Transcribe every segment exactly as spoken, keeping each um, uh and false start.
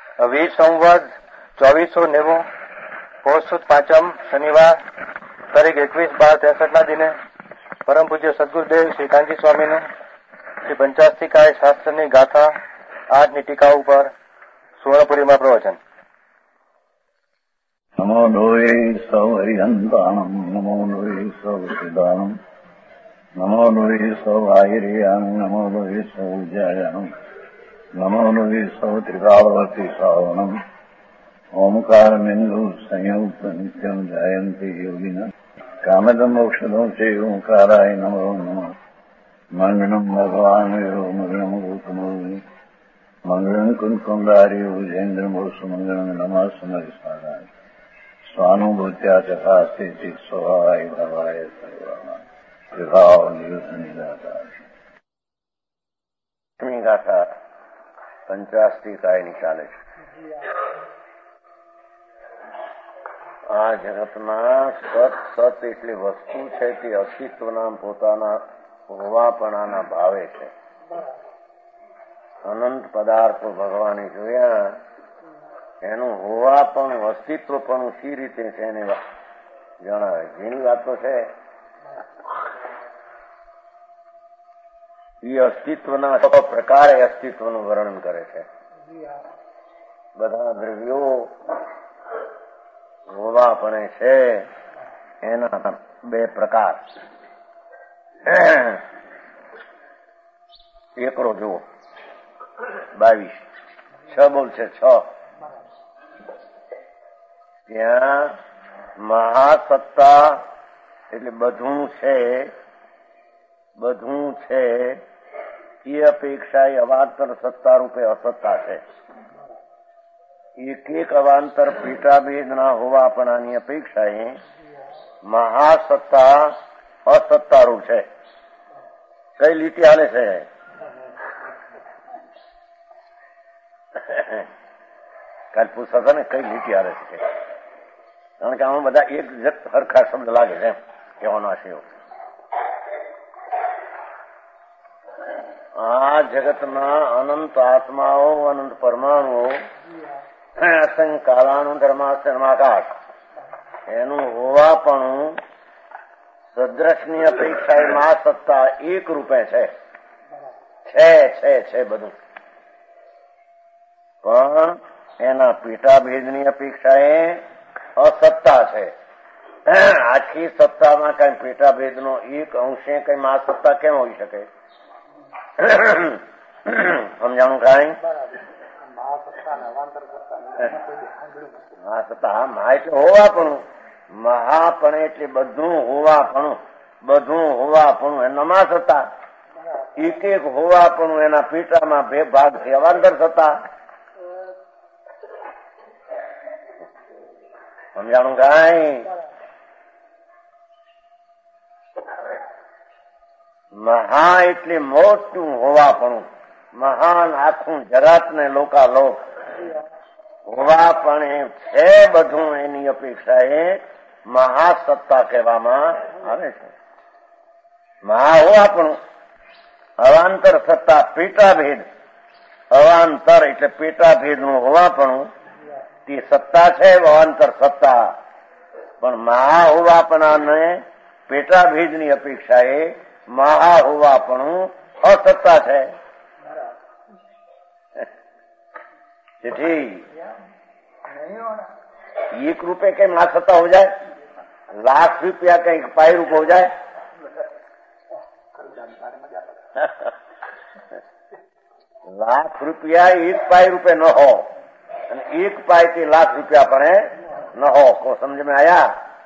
વીસ સંવત ચોવીસો નેવું પોષ સુદ પાંચમ શનિવાર તારીખ એકવીસ બાર ત્રેસઠના દિને પરમ પૂજ્ય સદગુરુદેવ શ્રી કાંજી સ્વામીનું શ્રી પંચાસ્તિકાય શાસ્ત્રની ગાથા આજની ટીકા ઉપર સુવર્ણપુરીમાં પ્રવચન. નમો લોહે સૌ હરિહંતાણમ નમો લોહે સૌ સિદ્ધાણમ નમો લોહે સૌ આયર્યાણમ નમો લોહે સૌ જયાણમ નમો લોહે સૌ ત્રિકાવતી શ્રાવણમ ઓમકાર બિંદુ સંયુક્ત નિત્યમ જયંતિ યોગિના કામદમ મોક્ષદો છે ઓંકારાય નમો નમઃ. મંગળમ ભગવાન મંગળમ ગૌતમો મંગળમ કુંકુંડારી વિજેન્દ્રમો સુમંગળમ નમઃ સમરિસ્મરાય સ્વાનુભૂત્યા ચકાસ્તે સ્વભાવાય ભવાય સર્વમાં વિભાવ નિદાતા. ગાથા પંચાસ્તી કાયની ચાલે છે. આ જગતમાં સત સત એટલી વસ્તુ છે તે અસ્તિત્વના પોતાના હોવાપણાના ભાવે છે. અનંત પદાર્થો ભગવાને જોયા, એનું હોવાપણું અસ્તિત્વપણું સી રીતે છે એને જણાવે. જેની વાતો છે એ અસ્તિત્વના પ્રકારે અસ્તિત્વનું વર્ણન કરે છે. બધા દ્રવ્યો હોવાપણે છે એના બે પ્રકાર. એકડો જુઓ, બાવીસ છ બોલ છે. છ ત્યાં મહાસત્તા એટલે બધું છે, બધું છે એ અપેક્ષા એ અવાંતર સત્તા રૂપે અસત્તા છે. એક એક અવાંતર પેટાભેદના હોવાપણાની અપેક્ષાએ મહાસત્તા અસત્તારૂપ છે. કઈ લીટી હાલે છે? કાલ પૂછતા હતા ને કઈ લીટી હાલે છે, કારણ કે આમાં બધા એક જત સરખા શબ્દ લાગે છે કહેવાનો હશે. આ જગતમાં અનંત આત્માઓ, અનંત પરમાણુઓ, અસંખ્ય કાલાનું ધર્માકાશ, એનું હોવાપણું સદ્રશની અપેક્ષાએ મા સત્તા એક રૂપે છે છે છે છે બધું. પણ એના પેટાભેદની અપેક્ષાએ અસત્તા છે. આખી સત્તામાં કઈ પેટાભેદનો એક અંશે કઈ મા સત્તા કેમ હોઈ શકે? સમજાણું કઈ? મહાસત્તા મહા એટલે હોવાપણું, મહાપણ એટલે બધું હોવાપણું, બધું હોવાપણું એના મહાસત્તા. એક એક હોવાપણું એના પેટામાં બે ભાગ છે અવાંતર સત્તા. સમજાણું કઈ? મહા એટલે મોટું હોવાપણું, મહાન આખું જગત ને લોકાલોક હોવાપણે છે બધું, એની અપેક્ષાએ મહાસત્તા કહેવામાં આવે છે. મહા હોવાપણું, અવાંતર સત્તા પેટાભેદ, અવાંતર એટલે પેટાભેદ નું હોવાપણું તે સત્તા છે, અવાંતર સત્તા. પણ મહા હોવાપણાને પેટાભેદની અપેક્ષાએ મહા હોવાપણું અસત્તા છે. एक रुपए के ना सत्ता हो जाए, लाख रुपया कहीं पाई रूप हो जाए. लाख रुपया एक पाई रुपए न हो, एक पाई के लाख रुपया पड़े न हो. को समझ में आया?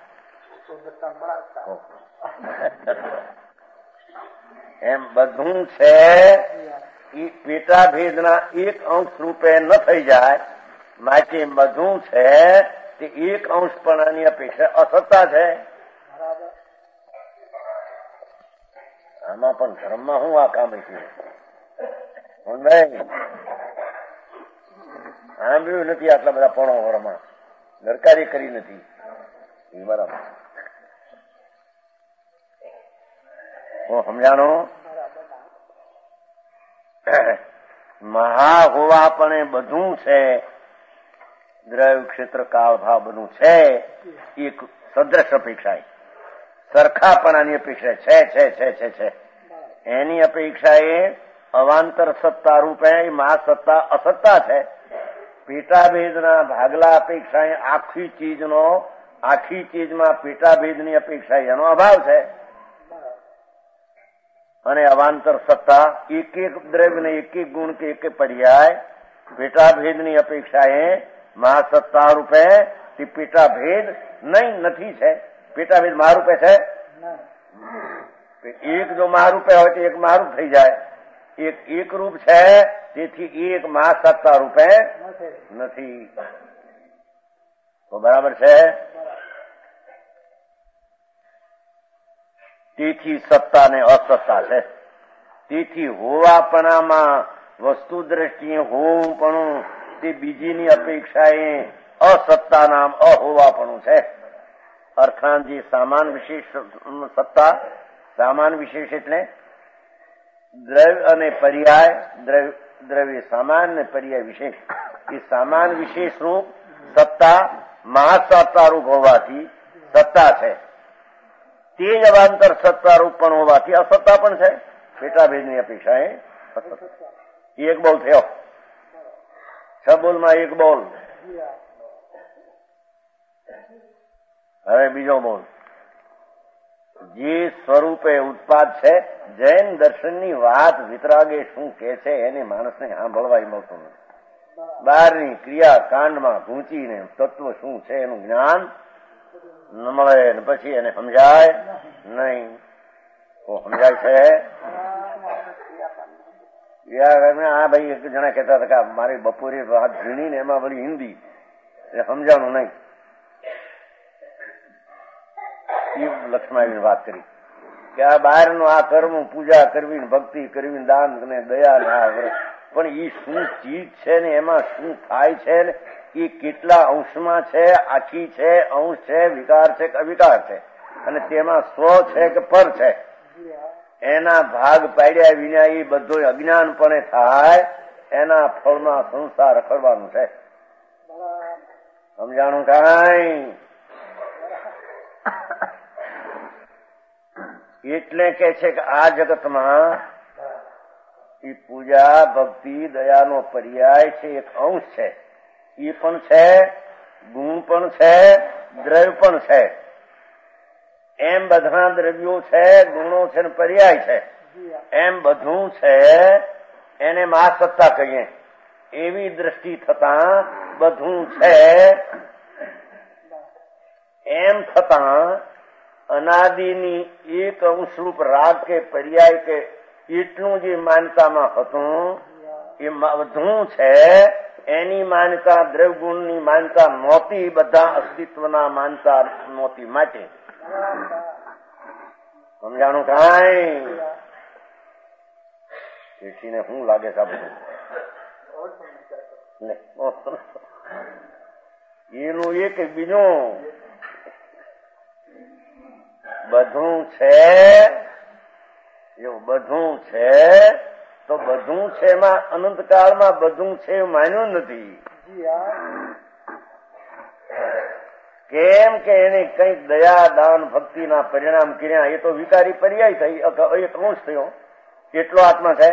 એમ બધું છે એ પેટાભેદના એક અંશ રૂપે ન થઈ જાય માટે બધું છે તે એક અંશપણાની અપેક્ષા અસત્તા છે. આમાં પણ ધર્મમાં હું આ કામ છે સાંભળ્યું નથી આટલા બધા પણો વરમાં દરકારી કરી નથી. એ બરાબર હું સમજાણો. મહા હોવાપણે બધું છે દ્રવ્ય ક્ષેત્ર કાળ ભાવ બધું છે એક સદ્રશ અપેક્ષા, સરખાપણાની અપેક્ષા છે છે છે છે છે એની અપેક્ષા એ અવાંતર સત્તા રૂપે મા સત્તા અસત્તા છે. પેટાભેદના ભાગલા અપેક્ષા આખી ચીજનો આખી ચીજમાં પેટાભેદની અપેક્ષા એનો અભાવ છે. અને અવાંતર સત્તા એક એક દ્રવ્ય ને એક એક ગુણ કે એક એક પર્યાય પેટાભેદની અપેક્ષા એ મહાસત્તા રૂપે તે પેટાભેદ નહીં નથી છે. પેટાભેદ મહારૂપે છે. એક જો મહારૂપે હોય તો એક મહારૂપ થઈ જાય. એક એક રૂપ છે તેથી એક મહાસત્તા રૂપે નથી. તો બરાબર છે. તેથી સત્તા ને અસત્તા છે. તેથી હોવાપણામાં વસ્તુ દ્રષ્ટિએ હોવું તે બીજીની અપેક્ષાએ અસત્તા નામ અહોવાપણું છે. અર્થાત જે સામાન વિશેષ સત્તા, સામાન વિશેષ એટલે દ્રવ્ય અને પર્યાય, દ્રવ્ય દ્રવ્ય સામાન ને પર્યાય વિશેષ. એ સામાન વિશેષ રૂપ સત્તા મહાસત્તા રૂપ હોવાથી સત્તા છે. તે જ અવાંતર સત્તા રૂપ પણ હોવાથી અસત્તા પણ છે. પેટાભેદની અપેક્ષા એ એક બોલ થયો. છ બોલમાં એક બોલ. હવે બીજો બોલ. જે સ્વરૂપે ઉત્પાદ છે, જૈન દર્શનની વાત વિતરાગે શું કે છે એને માણસને સાંભળવા મળતું નથી. બહારની ક્રિયા કાંડમાં ઘૂંચીને તત્વ શું છે એનું જ્ઞાન ન મળે ને પછી એને સમજાય નહીં. તો સમજાય છે. આ ભાઈ એક જણા કહેતા હતા કે મારી બપોરે વાત ઝીણી ને એમાં બધી હિન્દી એટલે સમજાણું નહીં. લક્ષ્મણ વાત કરી કે આ બહારનું આ કર્મ પૂજા કરવી, ભક્તિ કરવી, દાન ને દયા ને આ પણ એ શું ચીજ છે ને એમાં શું થાય છે ને એ કેટલા અંશમાં છે, આખી છે, અંશ છે, વિકાર છે કે અવિકાર છે, અને તેમાં સ્વ છે કે પર છે, એના ભાગ પાડ્યા વિના એ બધો અજ્ઞાનપણે થાય. એના ફળમાં સંસાર રખડવાનું છે. સમજાણું કાંઈ? એટલે કે છે કે આ જગતમાં એ પૂજા ભક્તિ દયાનો પર્યાય છે, એક અંશ છે. એ પણ છે, ગુણ પણ છે, દ્રવ્ય પણ છે. એમ બધા દ્રવ્યો છે, ગુણો છે ને પર્યાય છે. એમ બધું છે એને મહાસત્તા કહીએ. એવી દ્રષ્ટિ થતા બધું છે એમ થતા અનાદિની એક અંશરૂપ રાગ કે પર્યાય કે એટલું જે માનતામાં હતું એ બધું છે એની માન્યતા દ્રવ્ય ગુણની માન્યતા નહોતી. બધા અસ્તિત્વના માનતા નહોતી માટે. સમજાણું કાંઈ? શેઠીને શું લાગે છે આ બધું? એનું એક બીજું બધું છે એવું બધું છે તો બધું છે એમાં અનંતકાળમાં બધું છે એવું માન્યું નથી. કેમ કે એને કંઈક દયા દાન ભક્તિના પરિણામ કર્યા. એ તો વિકારી પર્યાય થઈ, એક અંશ થયો. કેટલો આત્મા છે?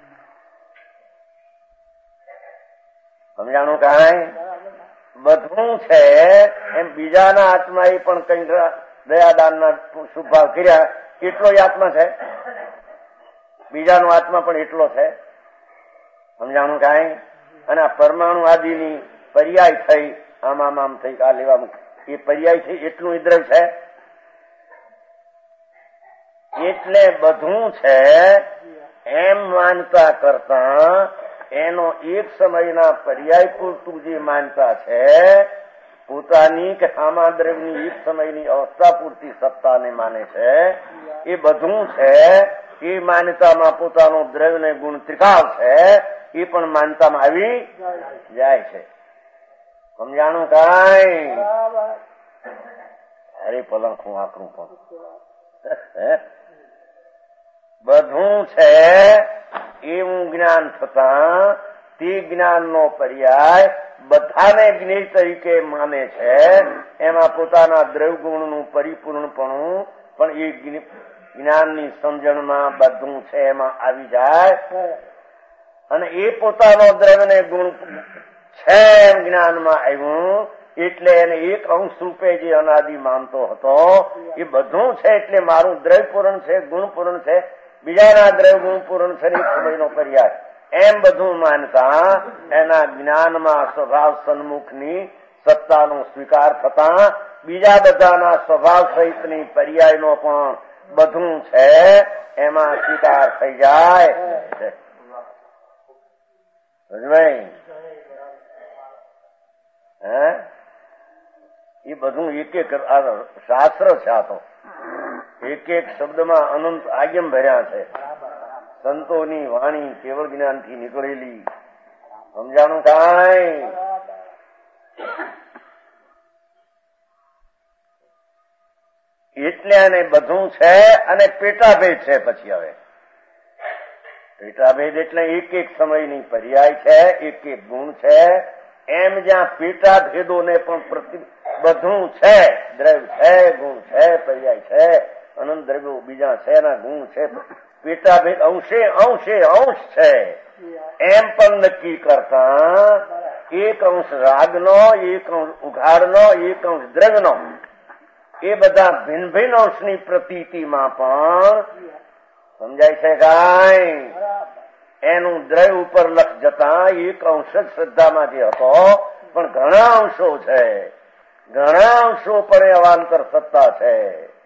સમજાણું કાંઈ? બધું છે એમ બીજાના આત્મા એ પણ કંઈક દયાદાનના શુભાવ કર્યા. એટલો આત્મા છે. બીજાનો આત્મા પણ એટલો છે. સમજાણું કાંઈ? અને આ પરમાણુ આદિની પર્યાય થઈ, આમ આમ આમ થઈ, આ લેવા એ પર્યાય છે એટલું દ્રવ્ય છે. એટલે બધું છે એમ માનતા કરતા એનો એક સમયના પર્યાય પૂરતું જે માનતા છે પોતાની કે આમા દ્રવ્યની એક સમયની અવસ્થા પૂરતી સત્તાને માને છે. એ બધું છે એ માન્યતામાં પોતાનો દ્રવ્ય ને ગુણ ત્રિકાળ છે એ પણ માનતામાં આવી જાય છે. સમજાણું કાંઈ? અરે પલંગ હું આકરું પણ બધું છે એવું જ્ઞાન થતા તે જ્ઞાનનો પર્યાય બધાને જ્ઞેય તરીકે માને છે, એમાં પોતાના દ્રવ્યગુણનું પરિપૂર્ણપણું પણ એ જ્ઞાનની સમજણમાં બધું છે એમાં આવી જાય, અને એ પોતાનો દ્રવ્યને ગુણ છે એમ જ્ઞાનમાં આવ્યું, એટલે એને એક અંશ રૂપે જે અનાદિ માનતો હતો એ બધું છે, એટલે મારું દ્રવ્ય પૂરણ છે, ગુણ પૂરણ છે, બીજાના દ્રવ્ય ગુણ પૂરણ છે, એક સમયનો પર્યાય એમ બધું માનતા એના જ્ઞાનમાં સ્વભાવ સન્મુખની સત્તાનો સ્વીકાર થતા બીજા બધાના સ્વભાવ સહિતની પર્યાયનો પણ બધું છે એમાં સ્વીકાર થઈ જાય. હે એ બધું એક એક શાસ્ત્ર છે, આ તો એક એક શબ્દમાં અનંત આગમ ભર્યા છે, સંતોની વાણી કેવળ જ્ઞાનથી નીકળેલી. સમજાણું કાંઈ? એટલે આને બધું છે અને પેટાભેદ છે. પછી હવે પેટાભેદ એટલે એક એક સમયની પર્યાય છે, એક એક ગુણ છે, એમ જ્યાં પેટાભેદોને પણ પ્રતિ બધું છે, દ્રવ્ય છે, ગુણ છે, પર્યાય છે, અનંત દ્રવ્યો બીજા છે, એના ગુણ છે, પેટાભેદ અંશે અંશે અંશ છે એમ પણ નક્કી કરતા એક અંશ રાગનો, એક અંશ ઉઘાડનો, એક અંશ દ્રવ્યનો, એ બધા ભિન્ન ભિન્ન અંશની પ્રતીતિમાં પણ સમજાય છે કાંઈ? એનું દ્રવ્ય ઉપર લક્ષ જતા એક અંશ જ શ્રદ્ધામાં જે હતો, પણ ઘણા અંશો છે, ઘણા અંશો પણ અવાંતર સત્તા છે.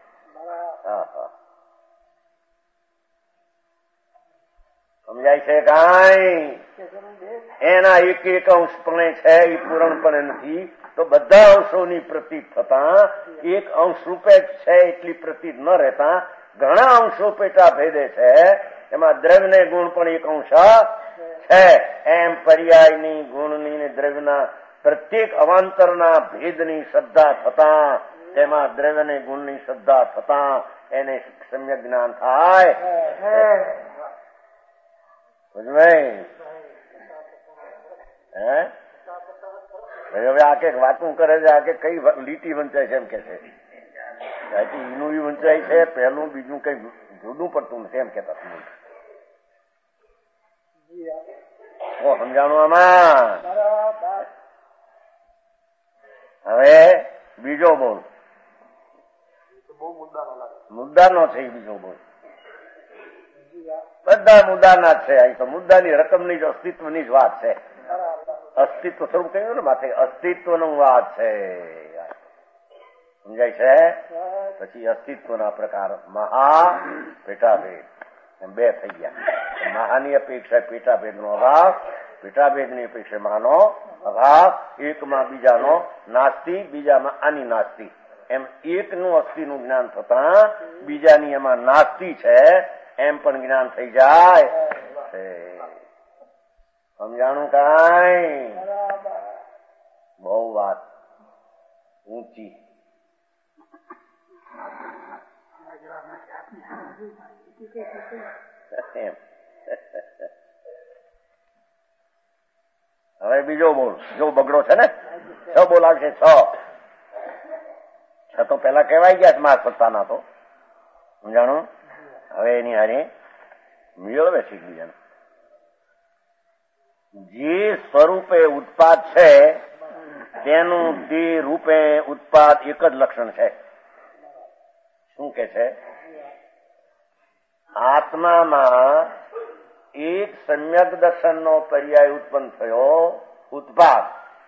સમજાય છે કાંઈ? એના એક એક અંશ પણ છે એ પૂર્ણપણે નથી, તો બધા અંશોની પ્રતીત થતા એક અંશ રૂપે છે એટલી પ્રતીત ન રહેતા ઘણા અંશો પેટા ભેદે છે, એમાં દ્રવ્ય ને ગુણ પણ એક અંશ છે, એમ પર્યાયની ગુણની ને દ્રવ્યના પ્રત્યેક અવાંતરના ભેદની શ્રદ્ધા થતા તેમાં દ્રવ્ય ને ગુણની શ્રદ્ધા થતા એને સમ્યક જ્ઞાન થાય. હવે આ કઈક વાતું કરે છે, આ કે કઈ લીટી વંચાય છે એમ કે છે, એનું વંચાય છે, પહેલું બીજું કઈ જુદું પડતું નથી એમ કેતા સમજાણું આમાં. હવે બીજો બોલ મુદ્દાનો છે, બીજો બોલ બધા મુદ્દાના જ છે. અહીં તો મુદ્દાની રકમની જ અસ્તિત્વની જ વાત છે, અસ્તિત્વ સ્વરૂપ કહ્યું ને માથે અસ્તિત્વનો વાત છે, સમજાય છે? પછી અસ્તિત્વના પ્રકાર મહા પેટાભેદ એમ બે થઈ ગયા. મહાની અપેક્ષા પેટાભેદનો અભાવ, પેટાભેદની અપેક્ષા મહાનો અભાવ, એકમાં બીજાનો નાસ્તિ, બીજામાં આની નાસ્તિ, એમ એકનું અસ્થિનું જ્ઞાન થતા બીજાની એમાં નાસ્તિ છે એમ પણ જ્ઞાન થઈ જાય. સમજાણું કાંઈ? બહુ વાત ઊંચી. હવે બીજો બોલ, જો બગડો છે ને, છ બોલ આવશે, છ છ તો પેલા કહેવાય ગયા મા સત્તાના તો સમજાણું. હવે એની હારે મેળવે છે બીજાને જે સ્વરૂપે ઉત્પાદ છે તેનું તે રૂપે ઉત્પાદ એક જ લક્ષણ છે. શું કે છે? આત્મામાં એક સમ્યક દર્શનનો પર્યાય ઉત્પન્ન થયો ઉત્પાદ,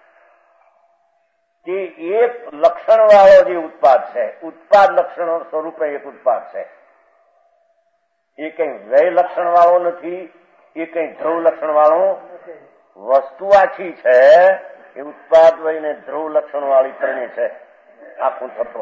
તે એક લક્ષણ વાળો જે ઉત્પાદ છે, ઉત્પાદ લક્ષણો સ્વરૂપે એક ઉત્પાદ છે. એ કઈ વ્યય લક્ષણ વાળો નથી, એ કઈ ધ્રુવ લક્ષણ વાળો વસ્તુ આખી છે, એ ઉત્પાદ વયને ધ્રુવ લક્ષણ વાળી ત્રણેય છે આખું તત્વ.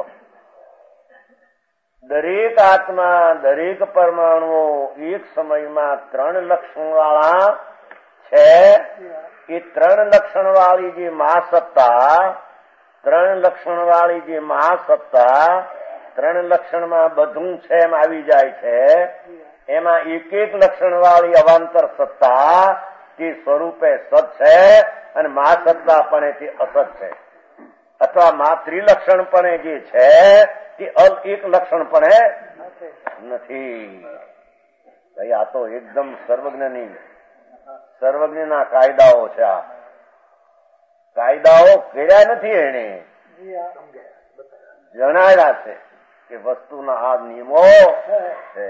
દરેક આત્મા, દરેક પરમાણુઓ એક સમયમાં ત્રણ લક્ષણ વાળા છે. એ ત્રણ લક્ષણ વાળી જે મહાસત્તા, ત્રણ લક્ષણ વાળી જે મહાસત્તા ત્રણ લક્ષણમાં બધું છે એમ આવી જાય છે. એમાં એક એક લક્ષણ વાળી અવાંતર સત્તા તે સ્વરૂપે સત છે અને મા સત્તાપણે તે અસત છે, અથવા મા ત્રિલક્ષણપણે જે છે તે અલ એક લક્ષણપણે નથી. ભાઈ આ તો એકદમ સર્વજ્ઞની સર્વજ્ઞના કાયદાઓ છે. આ કાયદાઓ કર્યા નથી, એને જણાવ્યા છે કે વસ્તુના આ નિયમો છે.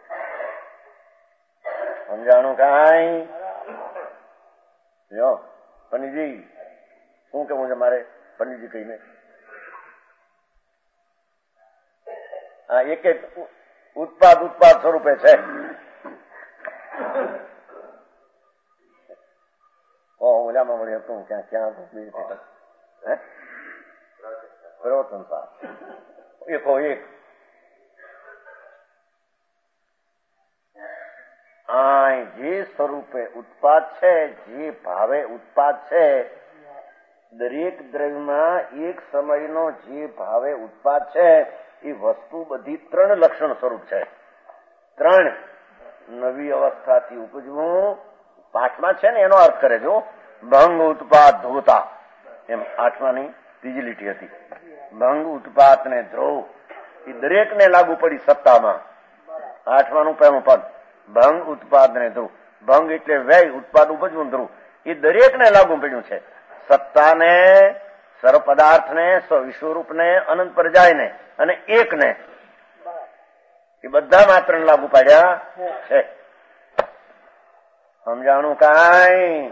સમજાણું કાંઈ? જો પંડિતજી શું કેવું છે મારે? પંડિતજી કહીને આ એક એક ઉત્પાદ ઉત્પાદ સ્વરૂપે છે. ઓલામાં વળી હતું ક્યાં ક્યાં હે પ્રવર્તન સાર એકો એક આ જે સ્વરૂપે ઉત્પાદ છે, જે ભાવે ઉત્પાદ છે, દરેક દ્રવ્યમાં એક સમયનો જે ભાવે ઉત્પાદ છે એ વસ્તુ બધી ત્રણ લક્ષણ સ્વરૂપ છે. ત્રણ નવી અવસ્થાથી ઉપજવું, પાઠમાં છે ને એનો અર્થ કરે જો ભંગ ઉત્પાદ ધ્રુવતા, એમ આઠમાની ત્રીજી લીટી હતી. ભંગ ઉત્પાદ ને ધ્રુવ એ દરેકને લાગુ પડી સત્તામાં. આઠમાનું પહેલું પદ ભંગ ઉત્પાદ ને ધ્રુવ. ભંગ એટલે વ્યય, ઉત્પાદ ઉપજવું, ધ્રુવ એ દરેકને લાગુ પડ્યું છે. સત્તાને, સર્વ પદાર્થને, વિશ્વરૂપને, અનંત પ્રજાયને અને એકને એ બધા માત્ર લાગુ પાડ્યા છે. સમજાણું કાંઈ?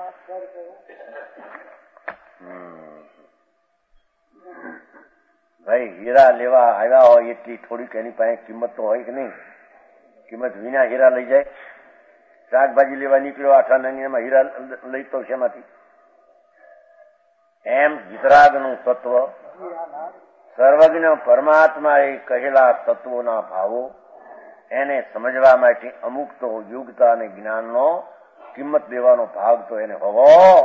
ભાઈ હીરા લેવા આવ્યા હોય એટલી થોડીક એની પાસે કિંમત તો હોય કે નહીં? કિંમત વિના હીરા લઈ જાય? શાકભાજી લેવા નીકળ્યો આઠા નાની હીરા લઈ તો શેમાંથી? એમ વિતરાગનું તત્વ, સર્વજ્ઞ પરમાત્મા એ કહેલા તત્વોના ભાવો એને સમજવા માટે અમુક તો યોગ્યતા અને જ્ઞાનનો કિંમત દેવાનો ભાગ તો એને હોવો.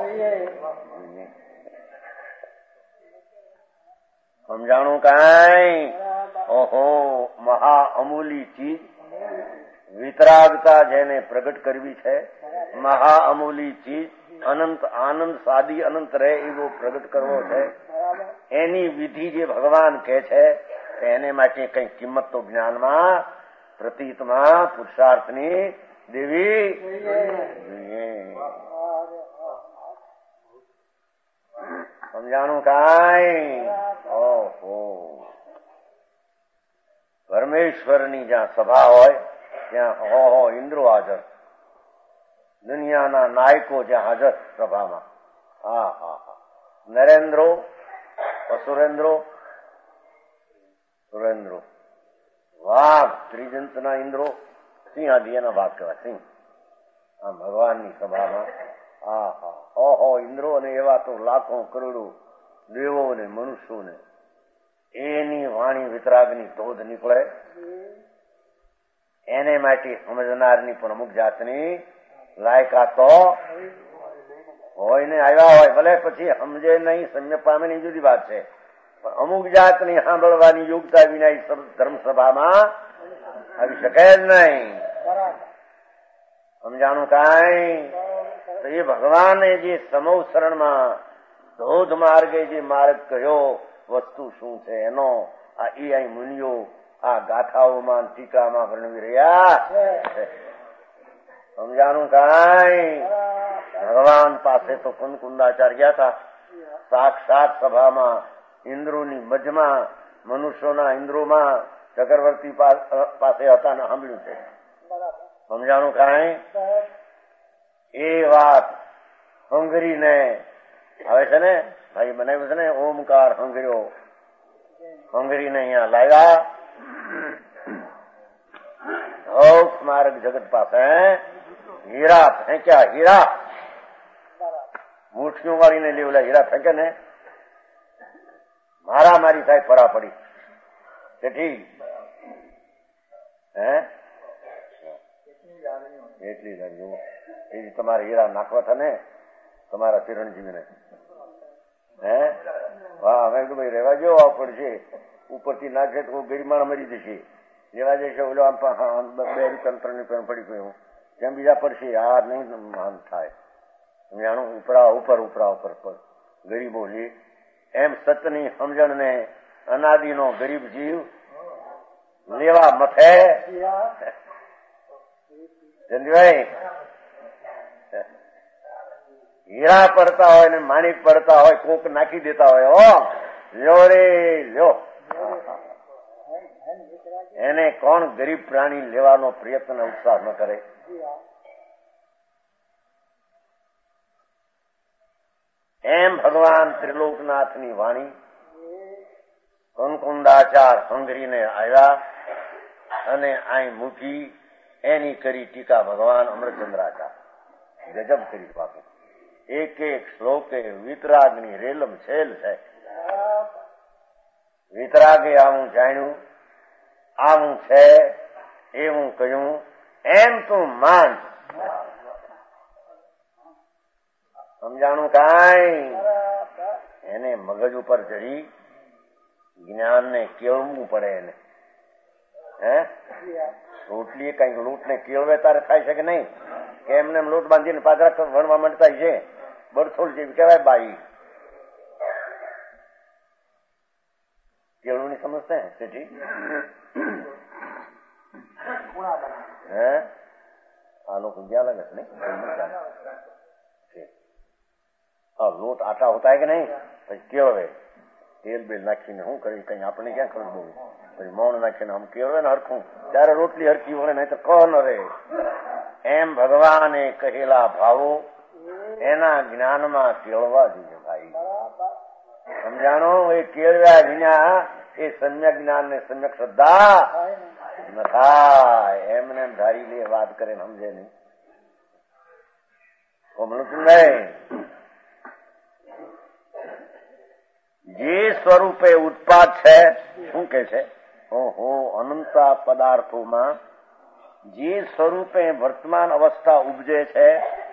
સમજાણું કાંઈ? ઓહો, મહા અમૂલી ચીજ વિતરાગતા જેને પ્રગટ કરવી છે, મહા અમૂલી ચીજ અનંત આનંદ સાદી અનંત રહે એવો પ્રગટ કરવો છે. એની વિધિ જે ભગવાન કહે છે એને માટે કઈ કિંમત તો જ્ઞાનમાં, પ્રતીતમાં, પુરુષાર્થની દેવી જોઈએ. સમજાણું કાંઈ? ઓહો, પરમેશ્વરની જ્યાં સભા હોય ત્યાં હો હો ઇન્દ્રો હાજર, દુનિયાના નાયકો જ્યાં હાજર સભામાં. હા હા હા, નરેન્દ્રો, અસુરેન્દ્રો, સુરેન્દ્રો, વાઘ, ત્રિજંતના ઇન્દ્રો, સિંહ આદિ એના વાઘ કહેવાય, સિંહ. આ ભગવાનની સભામાં હા હા ઓહો ઇન્દ્રો અને એવા તો લાખો કરોડો દેવો ને મનુષ્યો ને એની વાણી વિતરાગની ધોધ નીકળે. એને માટે સમજનારની પણ અમુક જાતની લાયકાત તો હોય ને આવ્યા હોય, ભલે પછી સમજે નહીં, સમજ પામે નહીં, જુદી વાત છે, પણ અમુક જાતની સાંભળવાની યોગ્યતા વિના ધર્મસભામાં આવી શકે જ નહીં. સમજાણું કાંઈ? તો એ ભગવાને જે સમવસરણમાં ધોધ માર્ગે જે માર્ગ કહ્યો, વસ્તુ શું છે એનો આ એ અહીં મુનિઓ આ ગાથાઓમાં ટીકામાં વર્ણવી રહ્યા. સમજાણું કાંઈ? ભગવાન પાસે તો કુંદકુંદાચાર્ય ગયા હતા, સાક્ષાત સભામાં ઇન્દ્રોની મજમાં, મનુષ્યોના ઇન્દ્રોમાં ચક્રવર્તી પાસે હતા ને સાંભળ્યું છે. સમજાણું કાંઈ? એ વાત હંગરીને હવે છે ને ભાઈ બનાવ્યું છે ને ઓમકાર હંગર્યો, હંગરીને અહીંયા લાવ્યા હૌ સ્મારક જગત પાસે હીરા ફેંક્યા. હીરા મુઠ્ઠીઓ વાળીને લેવલા હીરા ફેંકે ને મારા મારી સાહેબ ફરા પડી તેથી હે એટલી લાગ્યું એ તમારે હીરા નાખવા હતા ને તમારા ચિરંજીવીને. હે હા, મેં કીધું ભાઈ રેવા જેવો આવ પડશે, ઉપરથી નાખે તો ગરિમાણ મરી જશે. રેવા જશે ઓલો આમ બે રૂપિયા ત્રણ રૂપિયા પડી ગયું કેમ બીજા પડશે આ નહીં માન થાય જાણું ઉપરા ઉપર ઉપરા ઉપર પર ગરીબો લે એમ સતની સમજણ ને અનાદિનો ગરીબ જીવ લેવા મથે ચંદીભાઈ હીરા પડતા હોય ને માણિક પડતા હોય કોક નાખી દેતા હોય ઓ લ્યો રે લ્યો એને કોણ ગરીબ પ્રાણી લેવાનો પ્રયત્ન ઉત્સાહ ન કરે? એમ ભગવાન ત્રિલોકનાથની વાણી કંકુંદાચાર હંગરીને આવ્યા અને અહીં મૂકી એની કરી ટીકા ભગવાન અમરચંદ્રાચાર્ય ગજબ કરી બાપુ. એક એક શ્લોકે વિતરાગની રેલમ છેલ છે. વિતરાગે આવું જાણ્યું, આવું છે એવું કહ્યું, એમ તું માન. સમજાણું કાંઈ? એને મગજ ઉપર ચડી જ્ઞાનને કેળવું પડે. એને હે રોટલી કઈક લૂંટ ને કેળવે તારે થાય છે કે નહીં? કે એમને લૂંટ બાંધીને પાદરા વણવા માંડતા છે. બરથોડ જેવી કહેવાય બાઈ. કેળવું ની સમજતા સેઠી? હે આ લોકો ગયા લાગે છે નહીં? લોટ આટા હોતા હે કે નહીં? પછી કેળવે તેલ બેલ નાખીને શું કરી કઈ આપણે ક્યાં ખબર બહુ પછી મૌન નાખીને આમ કેળવે ને હરખું ત્યારે રોટલી હરખી વળે નહીં તો ક ન રહે. એમ ભગવાને કહેલા ભાવો એના જ્ઞાનમાં કેળવા જોઈએ ભાઈ. સમજાણો? એ કેળવ્યા વિના એ સમ્યક જ્ઞાન ને સમ્યક શ્રદ્ધા ન થાય. એમને એમ ધારી લે વાત કરે સમજે નહીં. કોમલું નહીં. જે સ્વરૂપે ઉત્પાદ છે શું કે છે? ઓહો અનંતા પદાર્થોમાં જે સ્વરૂપે વર્તમાન અવસ્થા ઉપજે છે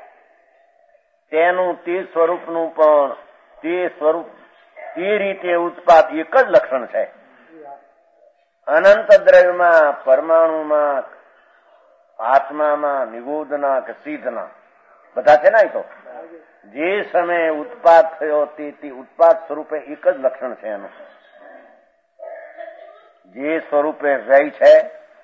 તેનું તે સ્વરૂપનું પણ તે સ્વરૂપ તે રીતે ઉત્પાદ એક જ લક્ષણ છે. અનંત દ્રવ્યમાં, પરમાણુમાં, આત્મામાં, નિગોદના કે સિદ્ધના બધા છે ને. તો જે સમયે ઉત્પાદ થયો તે ઉત્પાદ સ્વરૂપે એક જ લક્ષણ છે એનું. જે સ્વરૂપે વ્યય છે,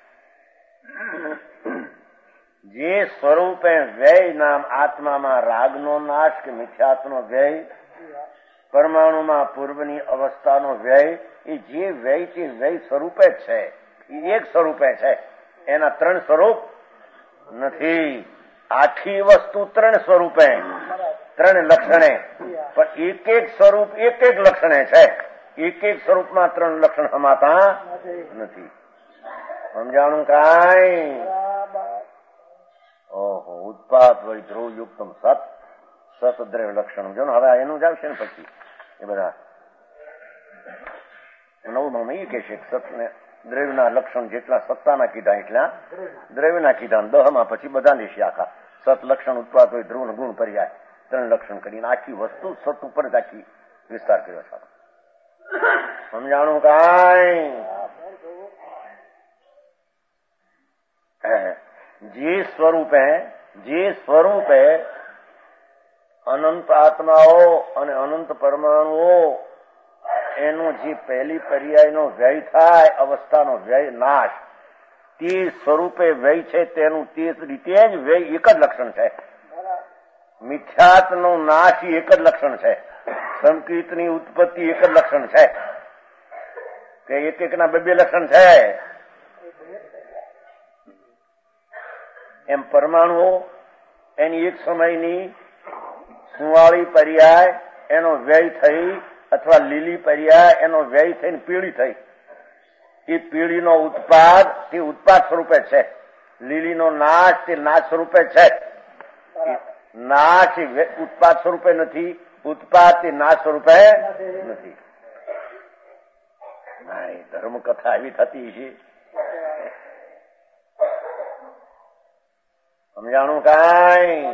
જે સ્વરૂપે વ્યય નામ આત્મામાં રાગનો નાશ કે મિથ્યાત્વનો વ્યય, પરમાણુમાં પૂર્વની અવસ્થાનો વ્યય, એ જે વ્યય છે વ્યય સ્વરૂપે જ છે. એ એક સ્વરૂપે છે. એના ત્રણ સ્વરૂપ નથી. આખી વસ્તુ ત્રણ સ્વરૂપે ત્રણ લક્ષણે, પણ એક એક સ્વરૂપ એક એક લક્ષણે છે. એક એક સ્વરૂપમાં ત્રણ લક્ષણ સમાતા નથી. સમજાણું કાંઈ? ઓહો ઉત્પાદ વળી ધ્રુવ યુક્તમ સત સત દ્રવ્ય લક્ષણ. જો ને હવે એનું જ આવશે ને પછી એ બધા નવમાં એ કે છે સત ને દ્રવ્યના લક્ષણ જેટલા સત્તાના કીધા એટલા દ્રવ્યના કીધા. દહમાં પછી બધા લેશે આખા. સત લક્ષણ ઉત્પાદ હોય ધ્રુવ ગુણ પર્યાય ત્રણ લક્ષણ કરીને આખી વસ્તુ સત ઉપર જ આખી વિસ્તાર કર્યો છે. સમજાણું કાંઈ? જે સ્વરૂપે જે સ્વરૂપે અનંત આત્માઓ અને અનંત પરમાણુઓ એનો જે પહેલી પર્યાયનો વ્યય થાય અવસ્થાનો વ્યય નાશ, તે સ્વરૂપે વ્યય છે તેનું તે રીતે જ વ્યય એક જ લક્ષણ છે. મિથ્યાત્વનો નાશ એક જ લક્ષણ છે. સંકિતની ઉત્પત્તિ એક જ લક્ષણ છે. કે એક એક ના બે બે લક્ષણ છે. એમ પરમાણુઓ એની એક સમયની સુવાળી પર્યાય એનો વ્યય થઈ અથવા લીલી પર્યાય એનો વ્યય થઈને પીળી થઈ. એ પીળીનો ઉત્પાદ તે ઉત્પાદ સ્વરૂપે છે. લીલીનો નાશ તે નાશ સ્વરૂપે છે. નાશ ઉત્પાદ સ્વરૂપે નથી. ઉત્પાદ તે નાશ સ્વરૂપે નથી. ધર્મ કથા એવી થતી છે. સમજાણું કાંઈ?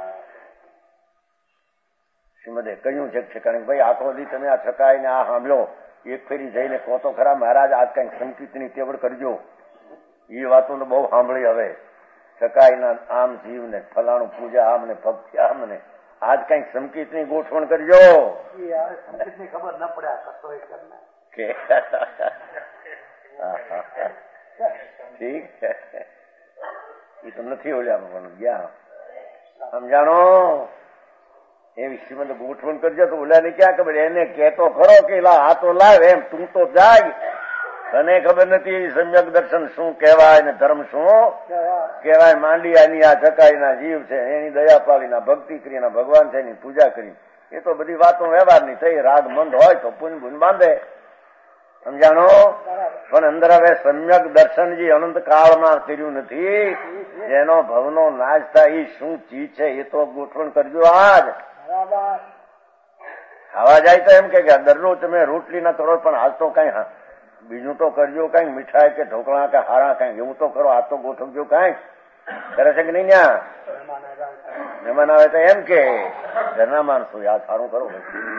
શ્રીમદે કહ્યું છે કારણ કે ભાઈ આખો દી તમે આ છકાઈને આ સાંભળ્યો એક ફેરી જઈને કહો તો ખરા મહારાજ આજ કઈક સંકિતની તેવડ કરજો. એ વાતો તો બહુ સાંભળી. હવે સકાઈના આમ જીવ ને ફલાણું પૂજા આમ ને ભક્તિ આમ ને આજ કઈક સંકિત ની ગોઠવણ કરજો ખબર ન પડે ઠીક છે એ તો નથી ઓલ્યા પણ ગયા સમજાણો એવી શ્રીમંત ગોઠવણ કરજો તો ઓલાને ક્યાં ખબર એને કેતો ખરો કે લા આ તો લાવ એમ તું તો જાય તને ખબર નથી સમ્યક દર્શન શું કહેવાય ને ધર્મ શું કહેવાય. માંડિયાની આ ચકાઈના જીવ છે એની દયાપાળીના ભક્તિ કરીને ભગવાન છે એની પૂજા કરી એ તો બધી વાતો વ્યવહારની થઈ. રાગ મંદ હોય તો પુન પુન બાંધે સમજાણો. પણ અંદર હવે સમ્યક દર્શન જે અનંત કાળમાં કર્યું નથી જેનો ભવનો નાશ થાય એ શું ચીજ છે એ તો ગોઠવણ કરજો. આજ ખાવા જાય તો એમ કે દરરોજ તમે રોટલી ના કરો પણ આજ તો કઈ બીજું તો કરજો કઈ મીઠાઈ કે ઢોકળા કે હારા કઈ એવું તો કરો. આ તો ગોઠવજો કઈ કરે છે કે નહીં. ત્યાં મહેમાન આવે તો એમ કે ઘરના માણસો યાદ સારું કરો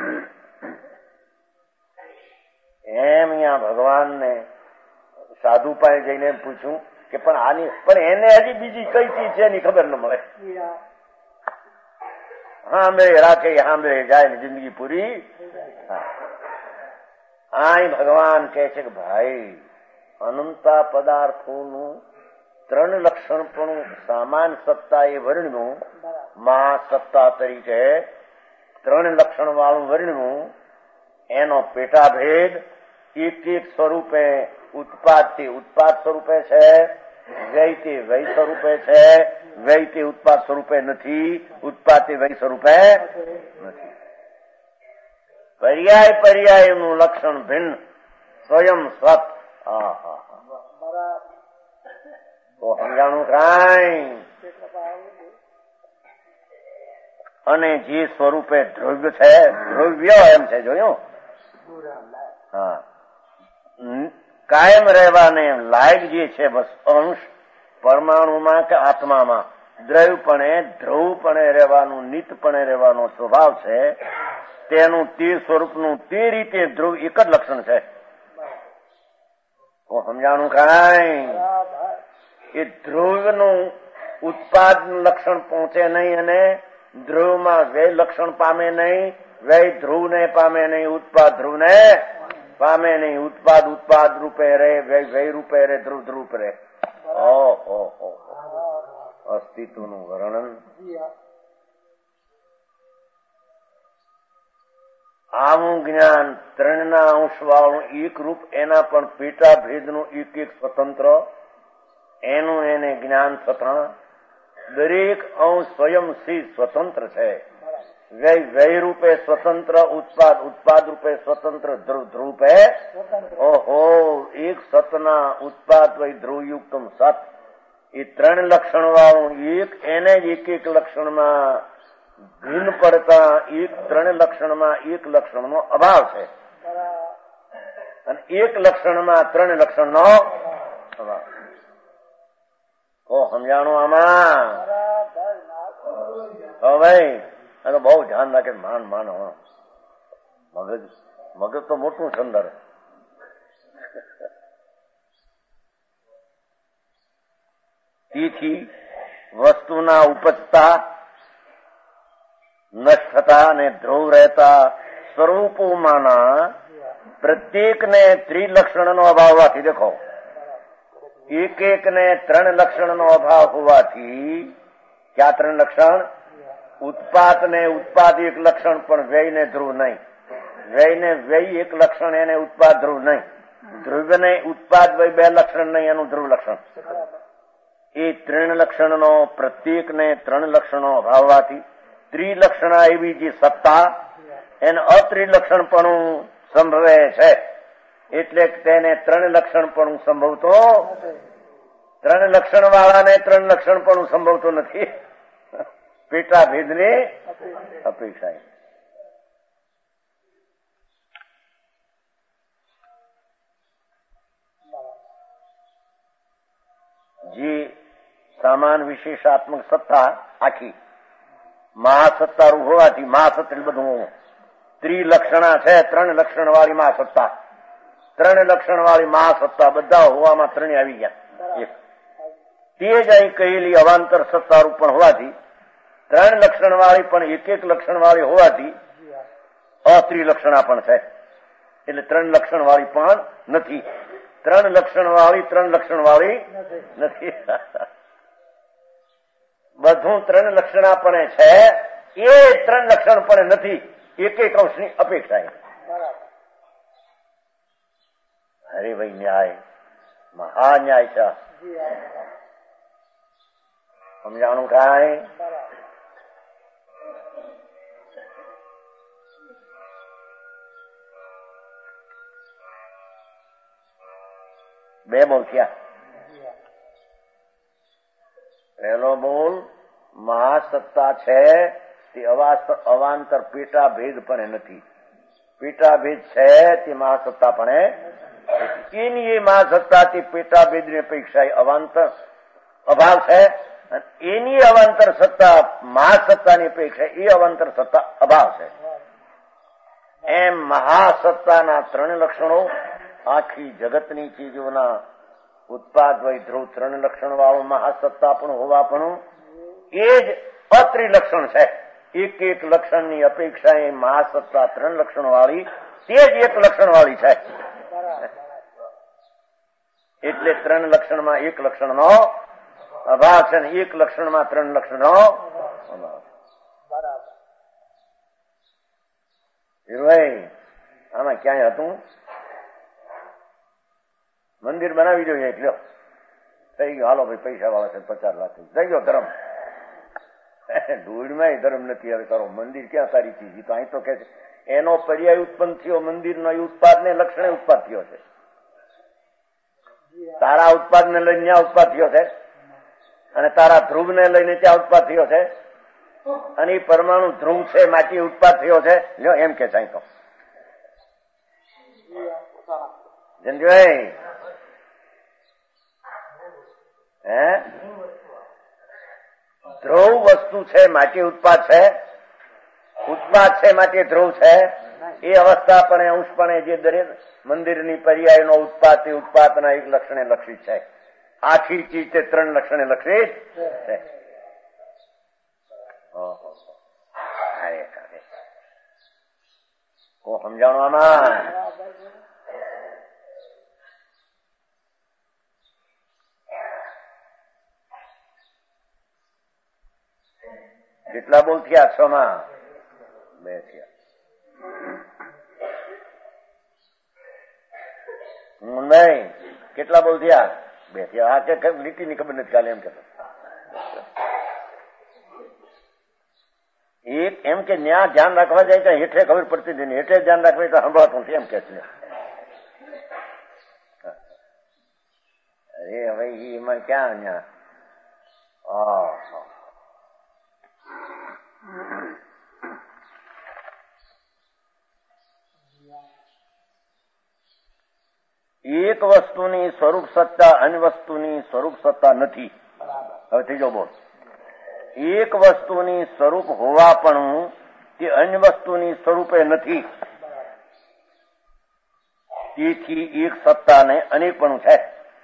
એમ. અહીંયા ભગવાન ને સાધુ પાસે જઈને એમ પૂછ્યું કે પણ આની પણ એને હજી બીજી કઈ ચીજ છે એની ખબર ન મળે. સાંભળે રાખે સાંભળે જાય ને જિંદગી પૂરી. આ ભગવાન કહે છે કે ભાઈ અનંતા પદાર્થોનું ત્રણ લક્ષણ પણ સામાન સત્તા એ વર્ણ્યું મહાસત્તા તરીકે ત્રણ લક્ષણ વાળું વર્ણ્યું. એનો પેટાભેદ એક એક સ્વરૂપે ઉત્પાદ થી ઉત્પાદ સ્વરૂપે છે, વ્યય થી વ્યય સ્વરૂપે છે, વ્યય થી ઉત્પાદ સ્વરૂપે નથી, ઉત્પાદ થી વ્યય સ્વરૂપે નથી. પર્યાય પર્યાયનું લક્ષણ ભિન્ન સ્વયં સત. તો સમજાણું કાંઈ. અને જે સ્વરૂપે દ્રવ્ય છે દ્રવ્ય એમ છે જોયું. હા કાયમ રહેવાને લાયક જે છે બસ અંશ પરમાણુમાં કે આત્મામાં દ્રવ્યપણે ધ્રુવપણે રહેવાનું નિતપણે રહેવાનો સ્વભાવ છે. તેનું તે સ્વરૂપનું તે રીતે ધ્રુવ એક જ લક્ષણ છે. તો સમજાણું કાંઈ. એ ધ્રુવનું ઉત્પાદ લક્ષણ પહોંચે નહીં અને ધ્રુવમાં વ્યય લક્ષણ પામે નહીં, વ્યય ધ્રુવને પામે નહીં, ઉત્પાદ ધ્રુવને પામે નહીં. ઉત્પાદ ઉત્પાદ રૂપે રહે, વ્યય વ્યય રૂપે રહે, ધ્રુવ ધ્રુવ રહે. ઓહો અસ્તિત્વનું વર્ણન. આવું જ્ઞાન ત્રણના અંશ વાળું એક રૂપ એના પણ પેટા ભેદનું એક એક સ્વતંત્ર એનું એને જ્ઞાન થતા દરેક અંશ સ્વયંથી સ્વતંત્ર છે. વ્યય વ્યય રૂપે સ્વતંત્ર, ઉત્પાદ ઉત્પાદ રૂપે સ્વતંત્ર, ધ્રુવ ધ્રુપે ઓહો એક સતના ઉત્પાદ વય ધ્રુવયુક્તમ સત. એ ત્રણ લક્ષણ વાળું એક એને જ એક એક લક્ષણમાં ભિન્ન પડતા એક ત્રણ લક્ષણમાં એક લક્ષણનો અભાવ છે અને એક લક્ષણમાં ત્રણ લક્ષણનો અભાવ. ઓ સમજાણું આમાં. હવે આ તો બહુ ધ્યાન રાખે. માન માન મગજ મગજ તો મોટું સુંદર. તેથી વસ્તુના ઉપજતા નષ્ટ થતા અને ધ્રુવ રહેતા સ્વરૂપોમાંના પ્રત્યેકને ત્રિલક્ષણનો અભાવ હોવાથી દેખો એક એક ને ત્રણ લક્ષણનો અભાવ હોવાથી ક્યાં ત્રણ લક્ષણ? ઉત્પાદ ને ઉત્પાદ એક લક્ષણ પણ વ્યય ને ધ્રુવ નહીં. વ્યય ને વ્યય એક લક્ષણ એને ઉત્પાદ ધ્રુવ નહીં. ધ્રુવ ને ઉત્પાદ વય બે લક્ષણ નહીં એનું ધ્રુવ લક્ષણ. એ ત્રણ લક્ષણનો પ્રત્યેક ને ત્રણ લક્ષણો અભાવ હોવાથી ત્રિલક્ષણા એવી જે સત્તા એને અત્રિલક્ષણપણું સંભવે છે. એટલે તેને ત્રણ લક્ષણપણું સંભવતો ત્રણ લક્ષણ વાળાને ત્રણ લક્ષણપણું સંભવતો નથી. પેટા ભેદની અપેક્ષા. જે સામાન વિશેષાત્મક સત્તા આખી મહાસત્તારૂપ હોવાથી મહાસત્તા બધું ત્રિલક્ષણા છે. ત્રણ લક્ષણ વાળી મહાસત્તા, ત્રણ લક્ષણ વાળી મહાસત્તા બધા હોવામાં ત્રણે આવી ગયા. એક તે જ અહીં કહેલી અવાંતર સત્તારૂપ પણ હોવાથી, ત્રણ લક્ષણ વાળી પણ એક એક લક્ષણ વાળી હોવાથી અત્રિલક્ષણા પણ છે. એટલે ત્રણ લક્ષણ વાળી પણ નથી. ત્રણ લક્ષણ વાળી ત્રણ લક્ષણ વાળી નથી. બધું ત્રણ લક્ષણાપણે છે, એ ત્રણ લક્ષણ પણ નથી એક એક અંશની અપેક્ષા. અરે ભાઈ ન્યાય મહાન્યાય છે. સમજાણું કાંઈ? બે બોલ થયા. પહેલો બોલ મહાસત્તા છે તે અવાંતર પેટા ભેદ પણ નથી. પેટા ભેદ છે તે મહાસત્તા પણ એની એ મહાસત્તાથી પેટા ભેદની અપેક્ષા અવાંતર અભાવ છે. એની અવાંતર સત્તા મહાસત્તાની અપેક્ષા એ અવાંતર સત્તા અભાવ છે. એમ મહાસત્તાના ત્રણ લક્ષણો આખી જગતની ચીજોના ઉત્પાદ વય ધ્રુવ ત્રણ લક્ષણ વાળું મહાસત્તા પણ હોવા પણ એ જ અત્રિલક્ષણ છે. એક એક લક્ષણની અપેક્ષા એ મહાસત્તા ત્રણ લક્ષણ વાળી તે જ એક લક્ષણ વાળી છે. એટલે ત્રણ લક્ષણમાં એક લક્ષણનો અભાવ છે ને એક લક્ષણમાં ત્રણ લક્ષણનો અભાવ. ભાઈ આમાં ક્યાંય હતું? મંદિર બનાવી જોઈએ એટલે થઈ ગયો. હાલો ભાઈ પૈસા વાળા છે પચાસ લાખ થઈ ગયો ધર્મ. ધૂળમાં ધર્મ નથી. હવે તારો મંદિર ક્યાં સારી ચીજ? તો અહીં તો કે એનો પર્યાય ઉત્પન્ન થયો, મંદિરનો ઉત્પાદ ને લક્ષણે ઉત્પાદ થયો છે. તારા ઉત્પાદ ને લઈને ત્યાં ઉત્પાદ થયો છે અને તારા ધ્રુવ ને લઈને ત્યાં ઉત્પાદ થયો છે અને એ પરમાણુ ધ્રુવ છે માટી ઉત્પાદ થયો છે. લ્યો એમ કે સાઈ તો જનજીભાઈ હે ધ્રુવ વસ્તુ છે માટી ઉત્પાદ છે, ઉત્પાદ છે માટે ધ્રુવ છે. એ અવસ્થા પણ અંશપણે જે દરેક મંદિરની પર્યાયનો ઉત્પાદ તે ઉત્પાદના એક લક્ષણે લક્ષિત છે. આખી ચીજ તે ત્રણ લક્ષણે લક્ષિત છે. કો સમજાણવામાં કેટલા બોલ થયા? છ માં બે થયા. નહીં કેટલા બોલ થયા? બે થયા. આ કે લીટીની ખબર નથી કાલે એમ કેતો. એક એમ કે ન્યા ધ્યાન રાખવા જાય તો હેઠે ખબર પડતી હતી, હેઠે ધ્યાન રાખવા તો સંભળાતું એમ કે છે. અરે હવે એમાં ક્યાં ન્યા એક વસ્તુની સ્વરૂપ સત્તા અન્ય વસ્તુની સ્વરૂપ સત્તા નથી. હવે ત્રીજો બોલ. એક વસ્તુની સ્વરૂપ હોવા પણ તે અન્ય વસ્તુની સ્વરૂપે નથી. તેથી એક સત્તાને અનેકપણું છે.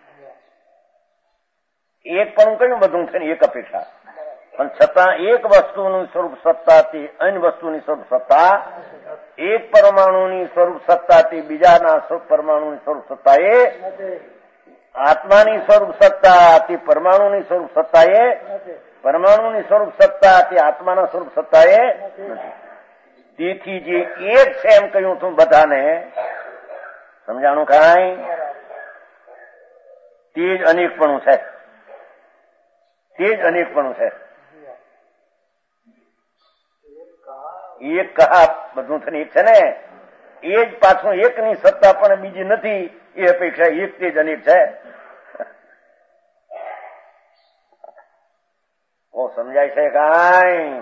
એકપણું કયું બધું છે ને એક અપેક્ષા, પણ છતાં એક વસ્તુનું સ્વરૂપ સત્તાથી અન્ય વસ્તુની સ્વરૂપ સત્તા, એક પરમાણુની સ્વરૂપ સત્તાથી બીજાના પરમાણુની સ્વરૂપ સત્તા એ, આત્માની સ્વરૂપ સત્તાથી પરમાણુની સ્વરૂપ સત્તા એ, પરમાણુની સ્વરૂપ સત્તાથી આત્માના સ્વરૂપ સત્તા એ નથી. તેથી જે એક છે એમ કહ્યું તું બધાને સમજાણું કાંઈ? તે જ અનેકપણું છે. તે જ અનેકપણું છે. એક કહા બધું થઈને એક છે ને, એ જ પાછું એકની સત્તા પણ બીજી નથી એ અપેક્ષા એક તે જ અનેક છે. ઓ સમજાય છે કાંઈ?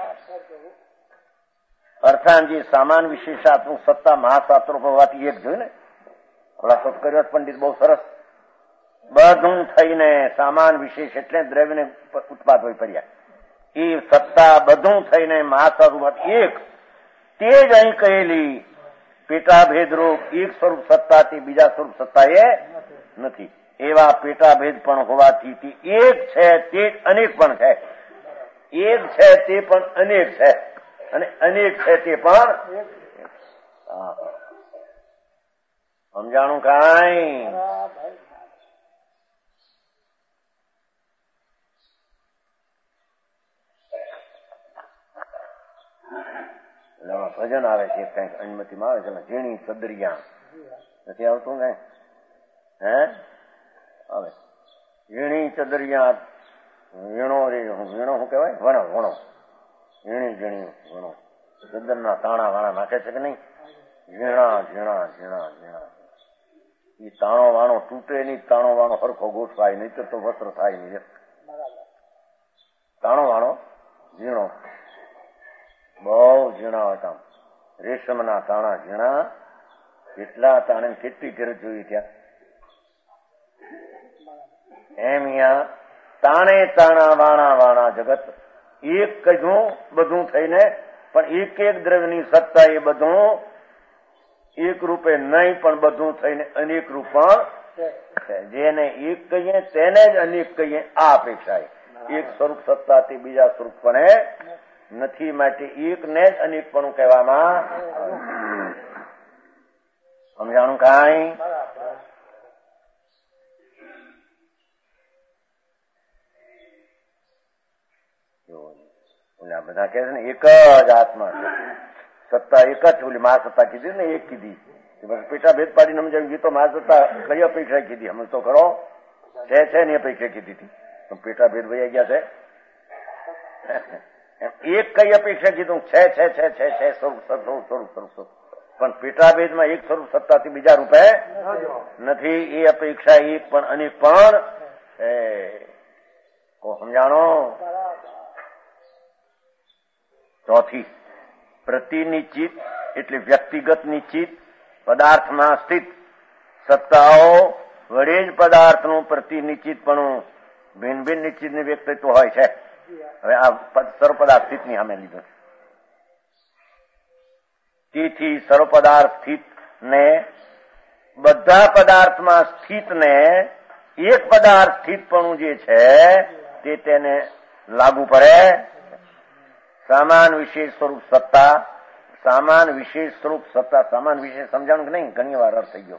અર્થાંજી સામાન વિશેષાત્મક સત્તા મહાશાસ્ત્રો હોવાથી એક જોયું ને, ખુલાસો કર્યો પંડિત બહુ સરસ. બધું થઈને સામાન વિશેષ એટલે દ્રવ્યને ઉત્પાદ હોય પર્યા એ સત્તા બધું થઈને મહાશાસ્ત્ર એક તે જ અહીં કહેલી પેટા ભેદરૂપ એક સ્વરૂપ સત્તાથી બીજા સ્વરૂપ સત્તા એ નથી. એવા પેટાભેદ પણ હોવાથી એક છે તે અનેક પણ છે, એક છે તે પણ અનેક છે, અને અનેક છે તે પણ સમજાણું કાંઈ? ભજન આવે છે કઈક અનુમતિમાં આવે છે, ઝીણી સદરિયા નથી આવતું કઈ? હે આવે ઝીણી ચદરિયા વીણો રે વીણો શું કહેવાય? વણો વણો ઝીણી ઝીણી વણો ચદરના તાણા વાણા નાખે છે કે નહીં? ઝીણા ઝીણા ઝીણા ઝીણા એ તાણો વાણો તૂટે નહીં, તાણો વાણો સરખો ગોઠવાય નહીં તો વસ્ત્ર થાય નહીં. તાણો વાણો ઝીણો બહુ ઝીણા હતા. રેશમના તાણા ઝીણા કેટલા તાણે કેટલી ઘેર જોઈ ત્યાં. એમ અહીંયા તાણે તાણા વાણા વાણા જગત એક કજું બધું થઈને પણ એક એક દ્રવ્યની સત્તા એ બધું એક રૂપે નહીં પણ બધું થઈને અનેક રૂપ પણ જેને એક કહીએ તેને જ અનેક કહીએ. આ અપેક્ષા એક સ્વરૂપ સત્તાથી બીજા સ્વરૂપ પણ નથી, માટે એક ને જ અનેક પણ કહેવામાં. સમજાણું કાંઈ? બધા કે છે ને એક જ આત્મા છે, સત્તા એક જ. ઓલી મા સત્તા કીધી ને એક કીધી, પેટા ભેદ પાડીને સમજાવ્યું તો મા સત્તા કઈ અપેક્ષા કીધી અમે તો કરો છે છે ની અપેક્ષા કીધી હતી, પેટા ભેદ વયા ગયા છે. એક કઈ અપેક્ષા કીધું છે છે છે છે છે સ્વરૂપ સ્વરૂપ સ્વરૂપ સ્વરૂપ પણ પેટાભેદમાં એક સ્વરૂપ સત્તાથી બીજા રૂપે નથી. એ અપેક્ષા એક પણ અનેક પણ સમજાણો. ચોથી પ્રતિનિશ્ચિત એટલે વ્યક્તિગત નિશ્ચિત પદાર્થમાં સ્થિત સત્તાઓ વડે જ પદાર્થનું પ્રતિનિશ્ચિતપણું ભિન્ન ભિન્ન નિશ્ચિત વ્યક્તિત્વ હોય છે. હવે આ સર્વપદાર્થ સ્થિત ની સામે લીધું. તેથી સર્વપદાર્થ સ્થિત ને બધા પદાર્થમાં સ્થિત ને એક પદાર્થ સ્થિતપણું જે છે તે તેને લાગુ પડે. સામાન વિશેષ સ્વરૂપ સત્તા, સામાન વિશેષ સ્વરૂપ સત્તા, સામાન વિશેષ સમજાણું કે નહીં? ઘણી વાર અર્થ થઈ ગયો.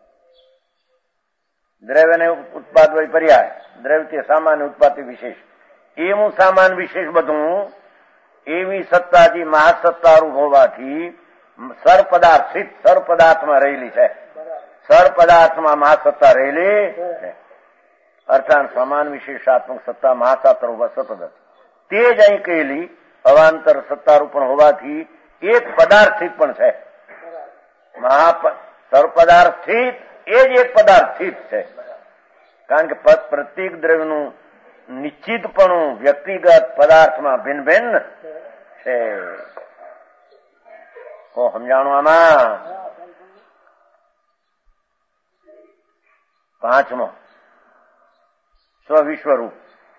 દ્રવ્યને ઉત્પાદ હોય પર્યાય, દ્રવ્ય સામાન્ય ઉત્પાદિ વિશેષ, એવું સામાન વિશેષ બધું એવી સત્તાજી મહાસત્તારૂપ હોવાથી સર પદાર્થ સ્થિત સર પદાર્થમાં રહેલી છે. સર પદાર્થમાં મહાસત્તા રહેલી છે. અર્થાત સમાન વિશેષાત્મક સત્તા મહાસત્તારૂપ સતત તે જ અહીં કહેલી અવાંતર સત્તારૂપ પણ હોવાથી એક પદાર્થ સ્થિત પણ છે. મહા સર્વપદાર્થ સ્થિત એ જ એક પદાર્થ સ્થિત છે. કારણ કે પ્રત્યેક દ્રવ્યનું નિશ્ચિતપણું વ્યક્તિગત પદાર્થમાં ભિન્ન ભિન્ન છે. કો સમજાણું આમાં? પાંચમો સ્વવિશ્વરૂપ.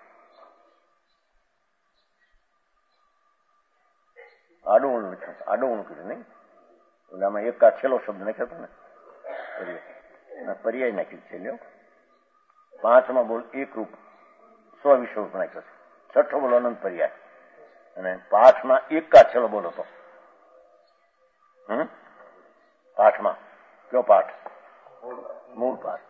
આડું ઊંડું આડું ઊંડું કીધું નહીં? એટલે આમાં એક આ છેલ્લો શબ્દ નાખ્યો હતો ને, પર્યાય નાખ્યું છેલ્લો. પાંચમાં બોલ એક રૂપ સ્વવિશ્વરૂપ નાખ્યો છે. છઠ્ઠો બોલો અનંત પર્યાય, અને પાંચમાં એક કા છેલ્લો બોલો હતો. હમ પાઠમાં કયો પાઠ? મૂળ પાઠ.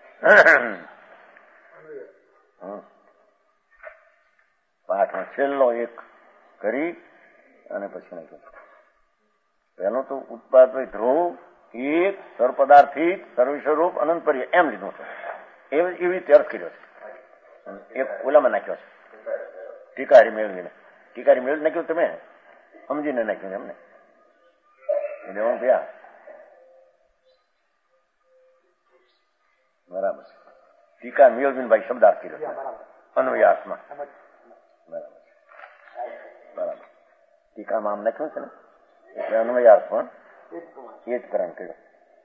પાઠમાં છેલ્લો એક કરી અને પછી નાખ્યું. પેલો તો ઉત્પાદ ધ્રુવ એક સર્વપદાર્થિક સર્વસ્વરૂપ અનંત પર્યાય એમ લીધું છે. એવી રીતે અર્થ કર્યો છે. એક ઓલામાં નાખ્યો છે ટીકારી મેળવીને. ટીકારી મેળવી નાખ્યું તમે સમજીને નાખ્યું એમને. એટલે હું ભયા બરાબર. ટીકા મેળવીને ભાઈ શબ્દાર્થ કર્યો છે અન્વયાર્થમાં. બરાબર બરાબર. ટીકામાં આમ નાખ્યું છે ને એટલે અન્વયાર્થ પણ એ જ કરણ કર્યો.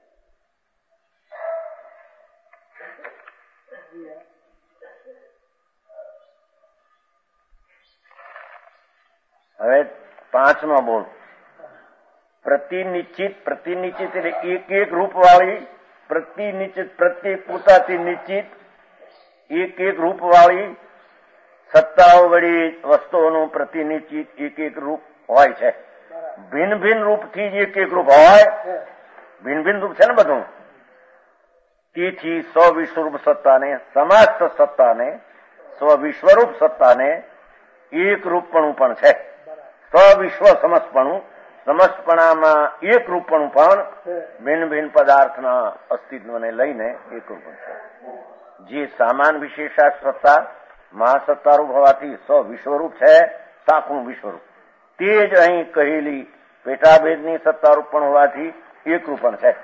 હવે પાંચમો બોલ પ્રતિનિશ્ચિત. પ્રતિનિશ્ચિત એટલે એક એક રૂપ વાળી પ્રતિનિશ્ચિત પ્રત્યેક પોતાથી નિશ્ચિત એક એક રૂપ વાળી સત્તાઓ વળી વસ્તુઓનું પ્રતિનિશ્ચિત એક એક રૂપ હોય છે. ભિન્ન ભિન્ન રૂપથી જ એક એક રૂપ હોય, ભિન્ન ભિન્ન રૂપ છે ને બધું. તેથી સ્વવિશ્વરૂપ સત્તાને, સમસ્ત સત્તાને, સ્વવિશ્વરૂપ સત્તાને એક રૂપપણું પણ છે. સ્વવિશ્વ સમસ્તપણું, સમસ્તપણામાં એક રૂપપણું પણ ભિન્ન ભિન્ન પદાર્થના અસ્તિત્વને લઈને એક રૂપ છે. જે સામાન વિશેષા સત્તા મહાસત્તારૂપ હોવાથી સ્વવિશ્વરૂપ છે, સાખું વિશ્વરૂપ. તે જ અહીં કહેલી પેટાભેદની સત્તારૂપ પણ હોવાથી એક રૂપ પણ છે.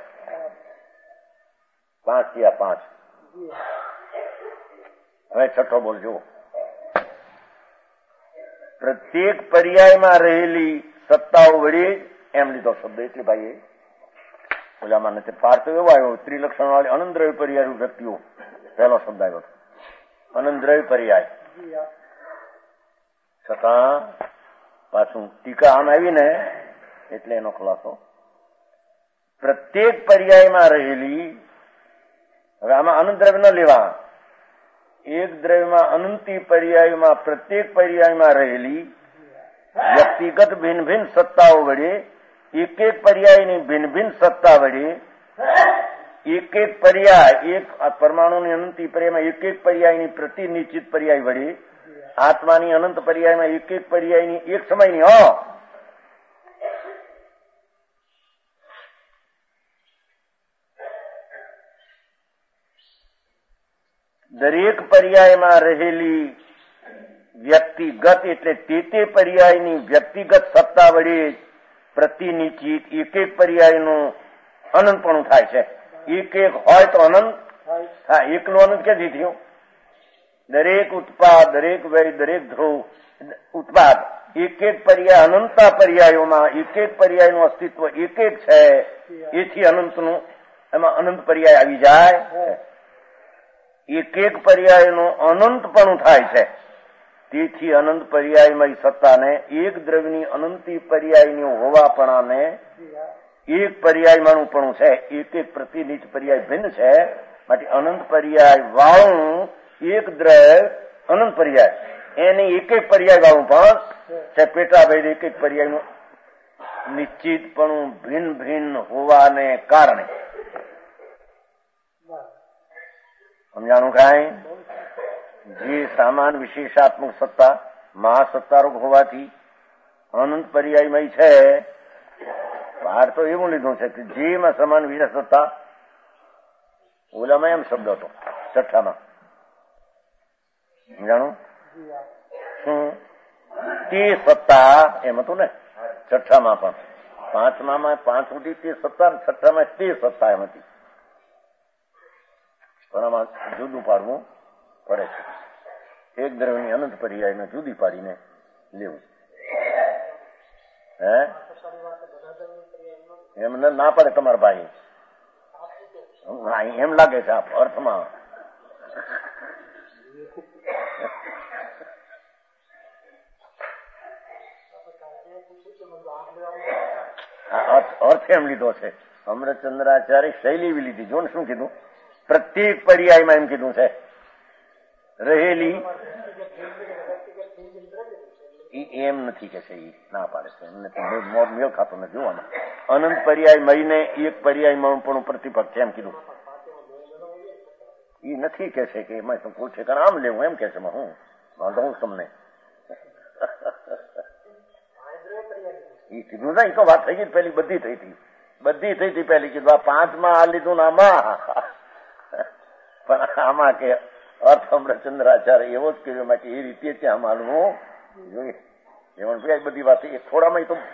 પાંચ થયા પાંચ. હવે છઠ્ઠો બોલજો. પ્રત્યેક પર્યાયમાં રહેલી સત્તાઓ વડે એમ લીધો શબ્દ એટલે ભાઈ ઓલામાં નથી પાર તો એવો આવ્યો ત્રિલક્ષણ વાળી અનંતદ્રવ્ય પર્યાય વ્યક્તિઓ પહેલો શબ્દ આવ્યો અનંતદ્રવ્ય પર્યાય. છતાં પાછું ટીકા આમ આવી ને એટલે એનો ખુલાસો પ્રત્યેક પર્યાયમાં રહેલી. હવે આમાં અનંત દ્રવ્ય ન લેવા, એક દ્રવ્યમાં અનંતી પર્યાયમાં પ્રત્યેક પર્યાયમાં રહેલી વ્યક્તિગત ભિન્ન ભિન્ન સત્તાઓ વડે એક એક પર્યાયની ભિન્ન ભિન્ન સત્તા વડે એક એક પર્યાય એક પરમાણુની અનંતી પર્યાયમાં એક એક પર્યાયની પ્રતિનિશ્ચિત પર્યાય વડે આત્માની અનંત પર્યાયમાં એક એક પર્યાયની એક સમયની હો દરેક પર્યાયમાં રહેલી વ્યક્તિગત એટલે તે તે પર્યાયની વ્યક્તિગત સત્તા વડે પ્રતિનિશ્ચિત એક એક પર્યાયનું અનંતપણું થાય છે. એક એક હોય તો અનંત. હા, એકનું અનંત ક્યાંથી થયું? દરેક ઉત્પાદ, દરેક વય, દરેક ધ્રુવ ઉત્પાદ એક એક પર્યાય અનંતા પર્યાયોમાં એક એક પર્યાયનું અસ્તિત્વ એક એક છે. એથી અનંતનું એમાં અનંત પર્યાય આવી જાય. એક એક પર્યાયનું અનંતપણું થાય છે. તેથી અનંત પર્યાયમય સત્તાને એક દ્રવ્યની અનંતી પર્યાયની હોવાપણાને એક પર્યાયમાંનું છે. એક એક પ્રતિનિધિ પર્યાય ભિન્ન છે. માટે અનંત પર્યાય વાળું એક દ્રવ્ય અનંત પર્યાય એની એક એક પર્યાય વાળું પણ છે. પેટાભેદ એક એક પર્યાયનું નિશ્ચિતપણું ભિન્ન ભિન્ન હોવાને કારણે સમજાણું કાંઈ? જે સામાન વિશેષાત્મક સત્તા મહાસત્તારૂપ હોવાથી અનંત પર્યાયમય છે. બહાર તો એવું લીધું છે કે જેમાં સમાન વિશેષ સત્તા ઓલામાં એમ શબ્દ હતો છઠ્ઠામાં. સમજાણું? શું તે સત્તા એમ હતું ને છઠ્ઠામાં પણ. પાંચમામાં પાંચ સુધી તે સત્તા, છઠ્ઠામાં તે સત્તા એમ હતી. પણ આમાં જુદું પાડવું પડે છે. એક દ્રવ્યની અનંત પર્યાયને જુદી પાડીને લેવું. હે એમ ના પડે તમારા ભાઈ. એમ લાગે છે આપ અર્થમાં. અર્થ એમ લીધો છે અમૃતચંદ્રાચાર્ય શૈલી એવી લીધી. જો ને શું કીધું? પ્રત્યેક પર્યાયમાં એમ કીધું છે રહેલી. એમ નથી કે છે, ના પાડે છે. એમ નથી, મેળ ખાતો નથી જોવામાં. અનંત પર્યાય મહિને એક પર્યાય પણ પ્રતિપક્ષ છે એમ કીધું. એ નથી કે છે કે એમાં પૂછે કારણ આમ લેવું એમ કે છે. હું વાંધો હું તમને એ કીધું ને. એ તો વાત થઈ ગઈ પેલી, બધી થઈ હતી, બધી થઈ હતી પેલી. કીધું આ પાંચમાં આ લીધું ને આમાં. પણ આમાં કે અર્થ અમૃતચંદ્રાચાર્ય એવો જ કર્યો માટે એ રીતે ત્યાં માનવું જોઈએ. એમાં બધી વાત થોડામાં તો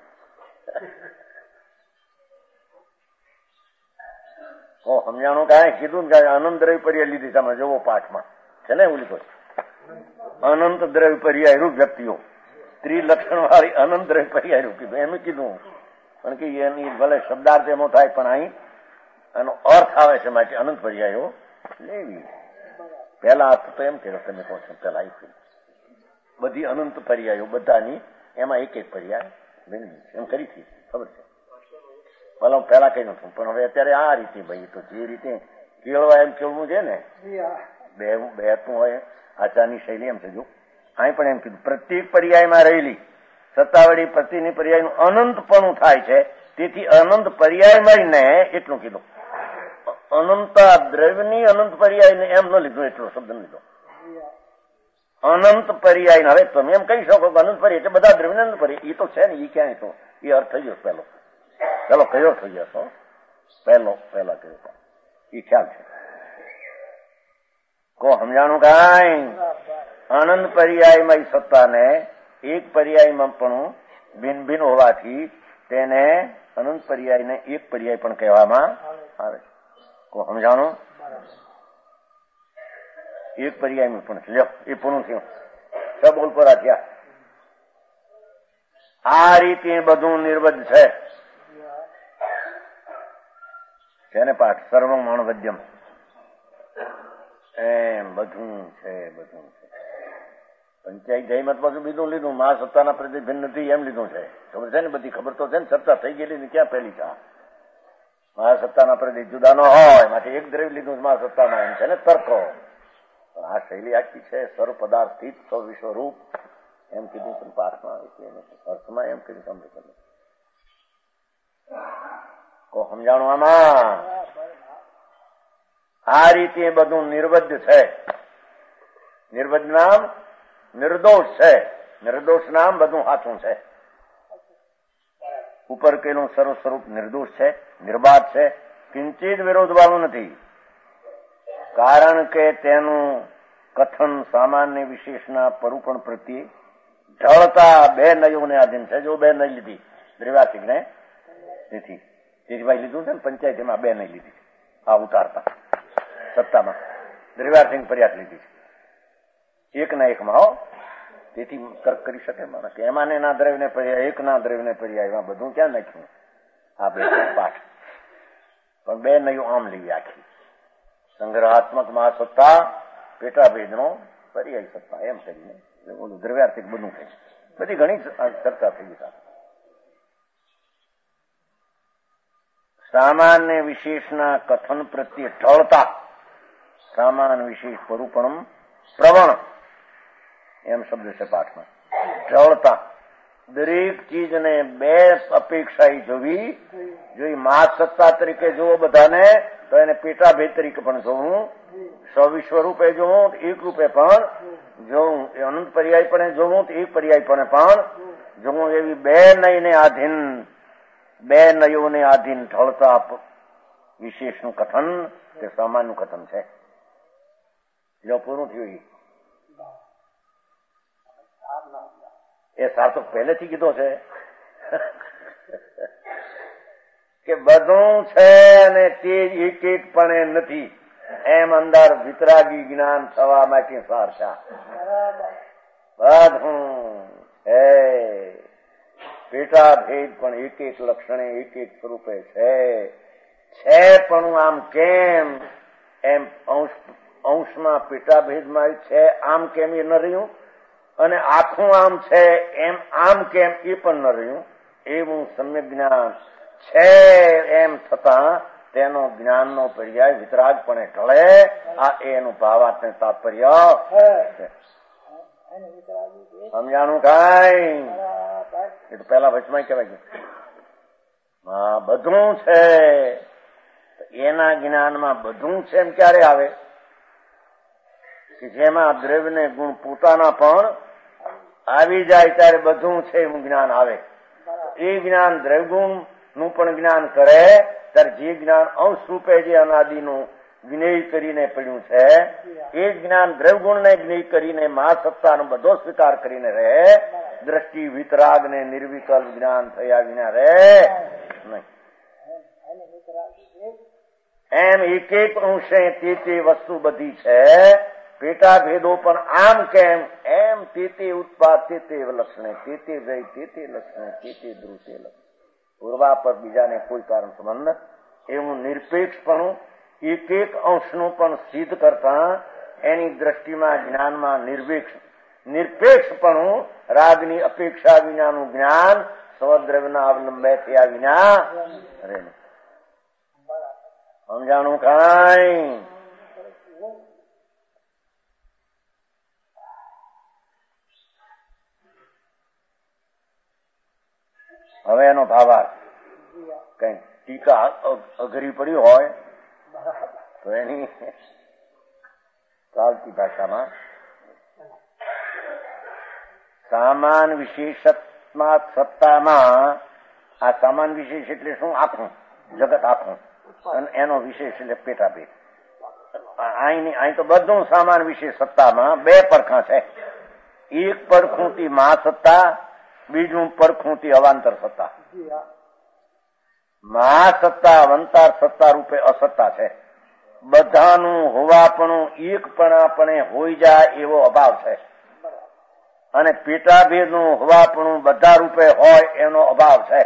સમજાણું કાંઈ કીધું ને અનંત દ્રવ્ય પર્યાય લીધી તમે જોવો પાઠમાં છે ને એવું લીધું. અનંત દ્રવ્ય પર્યાય રૂપ વ્યક્તિઓ ત્રિલક્ષણ વાળી અનંત દ્રવ્ય પર્યાય રૂપ કીધું. એમ કીધું પણ કે એની ભલે શબ્દાર્થ એમો થાય પણ અહીં એનો અર્થ આવે છે માટે અનંત પર્યાયો લેવી. પહેલા અર્થ તો એમ કર્યો તમે કહો છો પેલા આવી બધી અનંત પર્યાયો બધાની એમાં એક એક પર્યાય એમ કરી હતી. ખબર છે? ભલે હું પેલા કહી નતું, પણ હવે અત્યારે આ રીતે ભાઈ તો જે રીતે કેળવા એમ કેળવું છે ને, બે બેતું હોય આચારની શૈલી એમ છે. જો અહીં પણ એમ કીધું પ્રત્યેક પર્યાયમાં રહેલી સત્તાવડી પ્રતિની પર્યાયનું અનંતપણું થાય છે, તેથી અનંત પર્યાયમાં ને એટલું કીધું. અનંત દ્રવ્યની અનંત પર્યાય એમ ન લીધું, એટલો શબ્દ લીધો અનંત પર્યાય. હવે તમે એમ કહી શકો કે અનંત પર્યાય એટલે બધા દ્રવ્ય અનંત પર્યાય, એ તો છે ને, એ ક્યાંય તો એ અર્થ થઈ ગયો પેલો પેલો કયો થઈ ગયો પહેલો પહેલા કયો એ ખ્યાલ છે. કો સમજાણું કાંઈ? અનંત પર્યાયમાં સત્તાને એક પર્યાયમાં પણ ભિન્ન ભિન્ન હોવાથી તેને અનંત પર્યાયને એક પર્યાય પણ કહેવામાં આવે. કો સમજાણું? એક પર્યાયમાં પણ લ્યો એ પૂરું થયું. છ બોલ પરા થયા. આ રીતે બધું નિર્બદ્ધ છે. છે ને પાઠ સર્વમાણ વદ્યમ એમ બધું છે, બધું છે. પંચાયત જયમત પાછું બીજું લીધું, મા સત્તાના પ્રતિ ભિન્ન નથી એમ લીધું છે. ખબર છે ને, બધી ખબર તો છે ને, ચર્ચા થઈ ગયેલી ને ક્યાં પહેલી છે. મા સત્તાના પ્રતિ જુદા ન હોય માટે એક દ્રવ્ય લીધું મા સત્તામાં, એમ છે ને તર્કો. આ શૈલી આખી છે સર્વ પદાર્થ સ્થિત સૌ વિશ્વરૂપ એમ કીધું પણ પાઠમાં અર્થમાં એમ કીધું સમજ કરે. કો સમજાણું આમાં? આ રીતે બધું નિર્બદ્ધ છે. નિર્બદ્ધ નામ નિર્દોષ છે, નિર્દોષ નામ બધું સાચું છે. ઉપર કેલું સર્વ સ્વરૂપ નિર્દોષ છે, નિર્બાધ છે, કિંચિત વિરોધ વાળું નથી. કારણ કે તેનું કથન સામાન્ય વિશેષના પરુપણ પ્રત્યે ઢળતા બે નયોને આધીન છે. જો બે નય લીધી દ્રિવાર્ષિક ને તેથી જેઠભાઈ લીધું છે ને પંચાયત, એમાં બે નય લીધી આ ઉતારતા સત્તામાં દ્રિવાર્ષિક પર્યાસ લીધી છે એક ના એકમાં. હો તેથી તર્ક કરી શકે માણસ કે એમાં એના દ્રવ્યને પર્યાય એક ના દ્રવ્યને પર્યાય એમાં બધું ક્યાં નાખ્યું આ બે પાઠ. પણ બે નયું આમ લેવી આખી સંગ્રહાત્મક મહાસત્તા પેટાભેદનો પર્યાય સત્તા એમ કરીને બોલું દ્રવ્યાર્થિક બધું થઈ બધી ઘણી ચર્ચા થઈ ગઈ. સામાન્ય વિશેષના કથન પ્રત્યે ઢળતા સામાન્ય વિશેષ પરુપણમ પ્રવણ એમ શબ્દ છે પાઠમાં. ઢળતા દરેક ચીજને બે અપેક્ષા જોવી જોઈ. મા સત્તા તરીકે જોવો બધાને તો એને પેટાભેદ તરીકે પણ જોવું, સવિશ્વ રૂપે જોવું, એક રૂપે પણ જોવું, અનંત પર્યાય પણ જોવું, એક પર્યાય પણ પણ જોવું. એવી બે નયને આધીન બે નયોને આધીન ઢળતા વિશેષનું કથન તે સામાન્યનું કથન છે. જો પૂરું થયું એ સાર તો પહેલેથી કીધો છે કે બધું છે અને તે એક એક પણ નથી એમ અંદર વિતરાગી જ્ઞાન થવા માટે સાર છે. બધું હે પેટા ભેદ પણ એક એક લક્ષણે એક એક સ્વરૂપે છે છે પણ આમ કેમ એમ અંશ અંશમાં પેટા ભેદમાં છે આમ કેમ એ ન રહ્યું, અને આખું આમ છે એમ આમ કેમ એ પણ ન રહ્યું. એવું સમ્યક જ્ઞાન છે એમ થતા તેનો જ્ઞાનનો પર્યાય વિતરાગપણે ઢળે. આ એનું ભાવાર્થ તાત્પર્ય છે. સમજાણું કાંઈ? એ તો પેલા વચમાં કહેવાય ગયું હા બધું છે. એના જ્ઞાનમાં બધું છે એમ ક્યારે આવે કે જેમાં દ્રવ્યને ગુણ પોતાના પણ આવી જાય ત્યારે બધું છે એવું જ્ઞાન આવે. એ જ્ઞાન દ્રવ્યગુણ નું પણ જ્ઞાન કરે ત્યારે જે જ્ઞાન અંશ રૂપે જે અનાદિનું જ્ઞેય કરીને પડ્યું છે એ જ્ઞાન દ્રવ્યગુણને જ્ઞેય કરીને મા સત્તાનો બધો સ્વીકાર કરીને રહે. દ્રષ્ટિ વિતરાગ ને નિર્વિકલ્પ જ્ઞાન થયા વિના રહે નહીં. એમ એક એક અંશે તે તે વસ્તુ બધી છે. પેટા ભેદો પણ આમ કેમ એમ તે તે ઉત્પાદ તે તે લક્ષણે તે તે વય તે તે લક્ષણે તે તે ધ્રુવ તે લક્ષણ પૂર્વા પર બીજાને કોઈ કારણ સંબંધ એવું નિરપેક્ષપણું એક એક અંશનું પણ સિદ્ધ કરતા એની દ્રષ્ટિમાં જ્ઞાનમાં નિર્પેક્ષ નિરપેક્ષપણું રાગની અપેક્ષા વિનાનું જ્ઞાન સ્વદ્રવ્યના અવલંબે થયા વિના રહે નહીં. સમજાણું કાંઈ? હવે એનો ભાવાર્થ કઈ ટીકા અઘરી પડી હોય તો એની ચાલતી ભાષામાં સામાન વિશેષમાં સત્તામાં, આ સામાન વિશેષ એટલે શું? આખું જગત આખું, અને એનો વિશેષ એટલે પેટાભેદ. અહીં અહીં તો બધું સામાન વિશેષ સત્તામાં બે પડખા છે. એક પડખુંથી મહાસત્તા, બીજું પડખુંથી અવાંતર સત્તા. મહાસત્તા અવંતર સત્તા રૂપે અસત્તા છે. બધાનું હોવાપણું એકપણાપણે હોઈ જાય એવો અભાવ છે, અને પેટાભેદનું હોવાપણું બધા રૂપે હોય એનો અભાવ છે.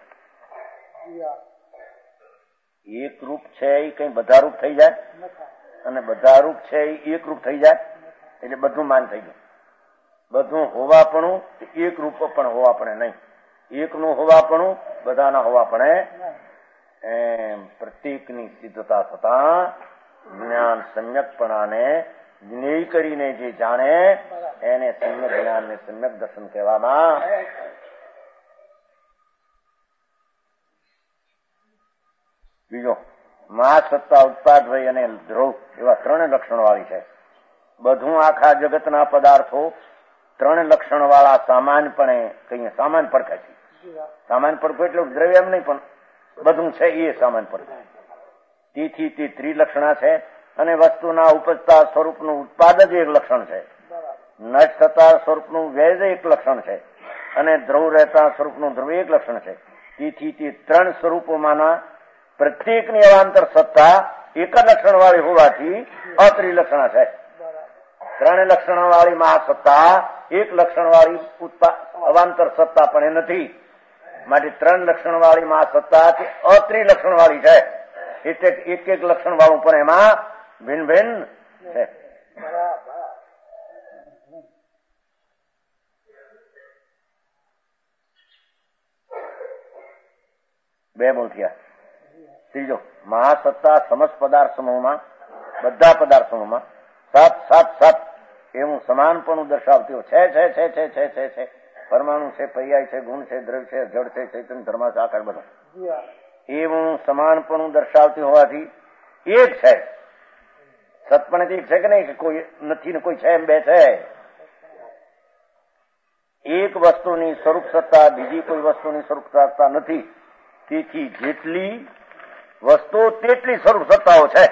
એક રૂપ છે એ કઈ બધા રૂપ થઈ જાય, અને બધા રૂપ છે એ એક રૂપ થઈ જાય, એટલે બધું માન થઈ ગયું. બધું હોવાપણું એક રૂપ પણ હોવાપણે નહીં, એકનું હોવાપણું બધાના હોવાપણે એમ પ્રત્યેકની સિદ્ધતા થતા જ્ઞાન સમ્યકપણાને જ્ઞેય કરીને જે જાણે એને સમ્યક જ્ઞાન ને સમ્યક દર્શન કહેવામાં. બીજો મહાસત્તા, ઉત્પાદવય અને ધ્રુવ એવા ત્રણ લક્ષણો વાળી છે. બધું આખા જગતના પદાર્થો ત્રણ લક્ષણ વાળા સામાનપણે કહીએ સામાન પડખે છે. સામાન પડખું એટલે દ્રવ્ય એમ નહીં, પણ બધું છે એ સામાન પડખું. તેથી તે ત્રિલક્ષણા છે, અને વસ્તુના ઉપજતા સ્વરૂપનું ઉત્પાદ જ એક લક્ષણ છે. નષ્ટ થતા સ્વરૂપનું વેદ એક લક્ષણ છે, અને ધ્રુવ રહેતા સ્વરૂપનું ધ્રુવ એક લક્ષણ છે. તેથી તે ત્રણ સ્વરૂપોમાંના પ્રત્યેકની અવાંતર સત્તા એક જ લક્ષણ વાળી હોવાથી અત્રિલક્ષણા છે. ત્રણ લક્ષણ વાળી મહાસત્તા એક લક્ષણ વાળી અવાંતર સત્તા પણ એ નથી. માટે ત્રણ લક્ષણ વાળી મહાસત્તા અત્રિલક્ષણ વાળી છે, એટલે એક એક લક્ષણ વાળું પણ એમાં ભિન્ન ભિન્ન છે. બે બોલ થયા. ત્રીજો મહાસત્તા સમસ્ત પદાર્થ સમૂહમાં, બધા પદાર્થ સમૂહમાં સાત સાત સાત એવું સમાનપણું દર્શાવતી છે છે છે છે છે છે છે પરમાણુ છે, પર્યાય છે, ગુણ છે, દ્રવ્ય છે, જળ છે, ચૈતન્ય, ધર્માશ, આકાર બધું એવું સમાનપણું દર્શાવતી હોવાથી એક છે. સતપણે એક છે કે નહીં, કે કોઈ નથી ને કોઈ છે, એમ બે છે. એક વસ્તુની સ્વરૂપ સત્તા બીજી કોઈ વસ્તુની સ્વરૂપ સત્તા નથી. તેથી જેટલી વસ્તુ તેટલી સ્વરૂપ સત્તાઓ છે.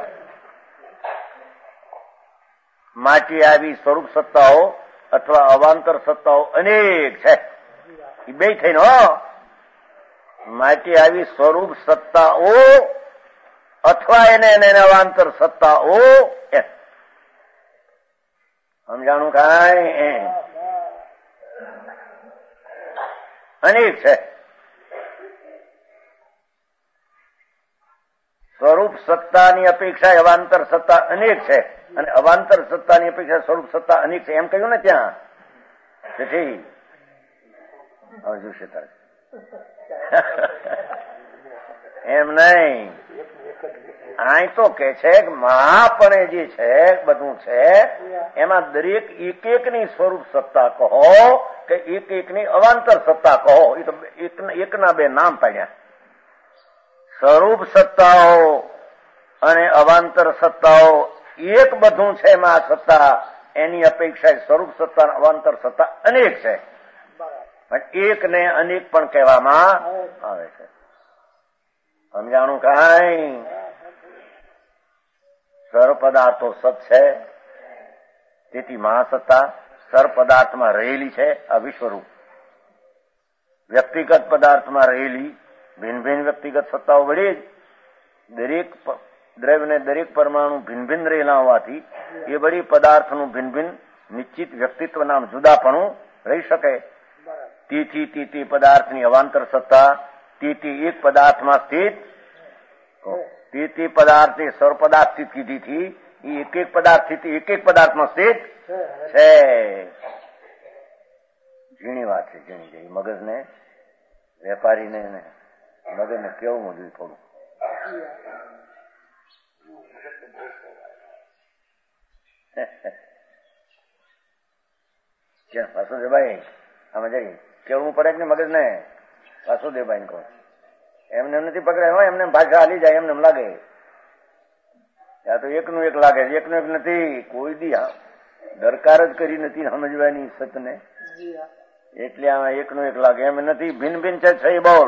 માટી આવી સ્વરૂપ સત્તાઓ અથવા અવાંતર સત્તાઓ અનેક છે. એ બે થઈને હો, માટી આવી સ્વરૂપ સત્તાઓ અથવા એને એને અવાંતર સત્તાઓ સમજાણું કાંઈ? અનેક છે. સ્વરૂપ સત્તાની અપેક્ષા અવાંતર સત્તા અનેક છે, અને અવાંતર સત્તાની અપેક્ષા સ્વરૂપ સત્તા અનેક છે એમ કહ્યું ને ત્યાં. તેથી હવે જોશે તારે એમ નહીં. અહીં તો કે છે કે મહાપણે જે છે બધું છે એમાં દરેક એક એકની સ્વરૂપ સત્તા કહો કે એક એકની અવાંતર સત્તા કહો, એ તો એકના બે નામ પાડ્યા. સ્વરૂપ સત્તાઓ અને અવાંતર સત્તાઓ એક બધું છે. એમાં સત્તા એની અપેક્ષા સ્વરૂપ સત્તા અને અવાંતર સત્તા અનેક છે, પણ એક ને અનેક પણ કહેવામાં આવે છે. સમજાણું કાંઈ? સર્વ પદાર્થો સત છે, તેથી મહાસત્તા સર્વ પદાર્થમાં રહેલી છે. આ વિશ્વરૂપ વ્યક્તિગત પદાર્થમાં રહેલી ભિન્ન ભિન્ન વ્યક્તિગત સત્તાઓ વડે જ દરેક દ્રવ્ય ને દરેક પરમાણુ ભિન્ન ભિન્ન રહેલા હોવાથી એ બધી પદાર્થનું ભિન્ન ભિન્ન નિશ્ચિત વ્યક્તિત્વ નામ જુદાપણું રહી શકે. તેથી તે તે પદાર્થની અવાંતર સત્તા તે તે એક પદાર્થમાં સ્થિત, તે તે પદાર્થે સર્વ પદાર્થ સ્થિત કીધીથી એ એક એક પદાર્થ સ્થિત એક એક પદાર્થમાં સ્થિત છે. ઝીણી વાત છે, ઝીણી જેવી મગજને વેપારીને મગજને કેવું મોજું થોડું. વાસુદેવભાઈ આમાં જઈ કેવું પડે ને મગજ ને. વાસુદેવભાઈ કહો એમને નથી પકડાય હોય, એમને ભાષા હાલી જાય, એમને લાગે ત્યાં તો એકનું એક લાગે, એકનું એક નથી. કોઈ દી દરકાર જ કરી નથી સમજવાની સતને, એટલે આમાં એકનું એક લાગે એમ નથી. ભિન્ન ભિન્ન છે છે બોલ.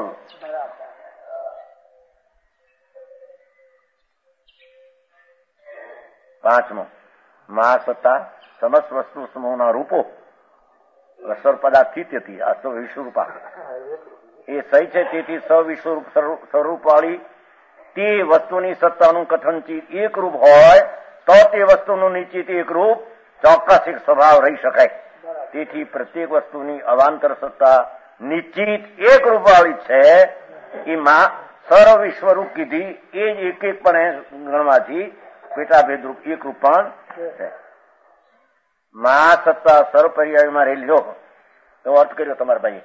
પાંચમો મહાસત્તા સમસ્ત વસ્તુ સમૂહના રૂપો સર પદાર્થિત્યથી આ સો વિશ્વરૂપા એ સહી છે. તેથી સ વિશ્વરૂપ સ્વરૂપ વાળી તે વસ્તુની સત્તાનું કથનચિત એક રૂપ હોય તો તે વસ્તુનું નિશ્ચિત એક રૂપ ચોક્કસ એક સ્વભાવ રહી શકાય. તેથી પ્રત્યેક વસ્તુની અવાંતર સત્તા નિશ્ચિત એક રૂપ વાળી છે. એમાં સર્વ વિશ્વરૂપ કીધી એ જ એક એક પણ ગણવાથી પેટાભેદ રૂપ એક રૂપ પણ છે. મહાસત્તા સર્વ પર્યાયમાં રહેલી લો એવો અર્થ કર્યો તમારા ભાઈ.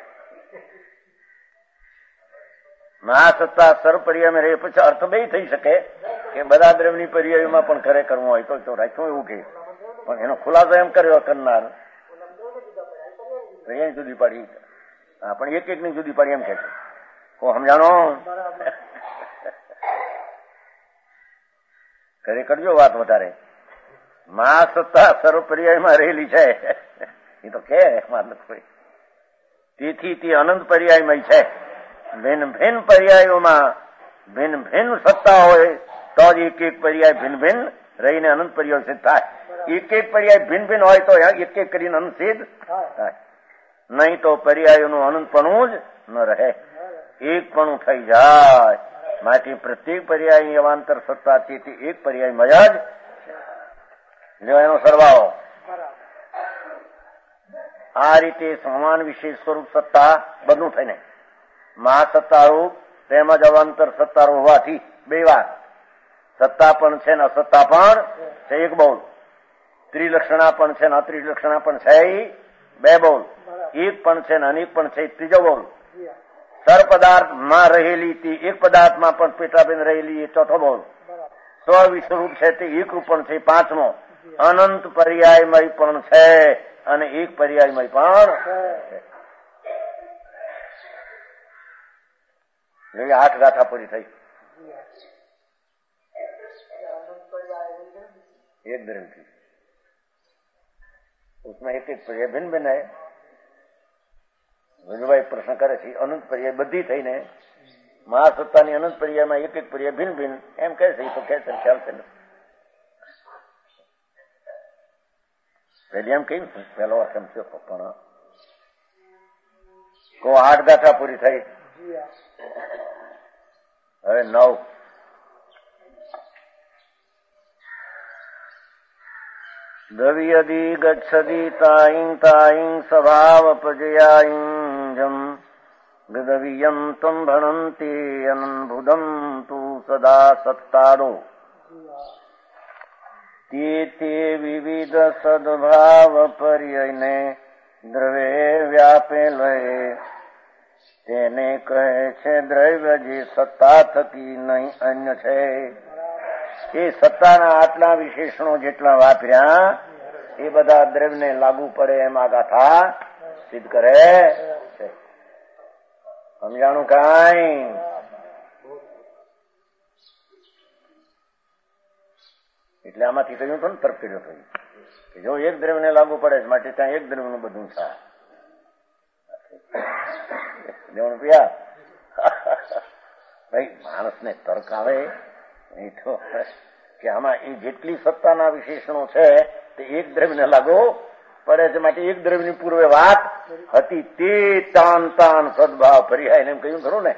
મહાસત્તા સર્વ પર્યાયમાં રહે પછી અર્થ બે થઈ શકે કે બધા દ્રવ્યની પર્યાયમાં પણ ખરે કરવું હોય તો રાખ્યું એવું કે, પણ એનો ખુલાસો એમ કર્યો કરનાર પર્યાય જુદી પાડી. હા, પણ એક એક ની જુદી પાડી એમ કે છે. સમજાણો? ઘરે કરજો વાત વધારે. મહાસત્તા સર્વ પર્યાયમાં રહેલી છે એ તો કે તેથી તે અનંત પર્યાયમય છે. ભિન્ન ભિન્ન પર્યાયોમાં ભિન્ન ભિન્ન સત્તા હોય તો જ એક એક પર્યાય ભિન્ન ભિન્ન રહીને અનંત પર્યાય સિદ્ધ થાય. એક એક પર્યાય ભિન્ન ભિન્ન હોય તો એક એક કરીને અનંત સિદ્ધ થાય. નહીં તો પર્યાયોનું અનંતપણું જ ન રહે, એકપણું થઈ જાય. માટે પ્રત્યેક પર્યાયની અવાંતર સત્તા છે તે એક પર્યાયમય જ લ્યો એનો સરવાળો. આ રીતે સમાન વિશેષ સ્વરૂપ સત્તા બધું થઈને મહાસત્તારૂપ તેમજ અવાંતર સત્તારૂપ હોવાથી બે વાત સત્તા પણ છે ને અસત્તા પણ છે એક બોલ. ત્રિલક્ષણા પણ છે ને અત્રિલક્ષણા પણ છે બે બોલ. એક પણ છે ને અનેક પણ છે ત્રીજો બોલ. સર પદાર્થમાં રહેલી તે એક પદાર્થમાં પણ પેટાભેદ રહેલી એ ચોથો બોલ. સ્વ વિશ્વરૂપ છે તે એક રૂપ પણ છે પાંચમો. અનંત પર્યાયમય પણ છે અને એક પર્યાયમય પણ છે. આઠ ગાથા પૂરી થઈ. एक धर्म की उसमें एक एक पर्याय भिन्न भिन्न है. વિજુભાઈ પ્રશ્ન કરે છે અનંત પર્યાય બધી થઈને મહાસત્તાની અનંત પર્યાયમાં એક એક પર્યાય ભિન્ન ભિન્ન એમ કહે છે. તો કહે છે ખ્યાલ છે પેલી એમ કહ્યું પેલો અર્થ એમ છે પણ કો આઠ ગાથા પૂરી થઈ. હવે નવ દ્રવ્યદી ગચ્છતિ તાઈં તાઈં સ્વભાવપજયાઈંજમ ગદવીયમ તમ ભણંતિ અનંભુદમ તુ સદા સત્તાદો તે તે વિવિધ સદભાવ પર્યયને દ્રવ્ય વ્યાપેલે તેને કહે છે દ્રવ્ય જે સત્તા થકી નહીં અન્ય છે. એ સત્તાના આટલા વિશેષણો જેટલા વાપર્યા એ બધા દ્રવ્યને લાગુ પડે એમ આ ગાથા સિદ્ધ કરે છે. સમજાણું કાંઈ? એટલે આમાંથી કહ્યું હતું ને તર્ક કર્યો થયું કે જો એક દ્રવ્યને લાગુ પડે છે માટે ત્યાં એક દ્રવ્યનું બધું થાય. દેવણ પિયા ભાઈ માણસને તર્ક આવે નહીં તો કે આમાં એ જેટલી સત્તાના વિશેષણો છે તે એક દ્રવ્યને લાગુ પડે છે માટે એક દ્રવ્યની પૂર્વે વાત હતી તે તાન તાન સદભાવ પર્યાય એમ કહ્યું ખરું ને.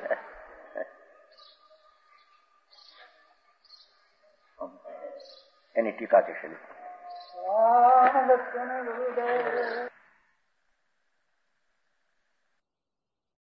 એની ટીકા છે.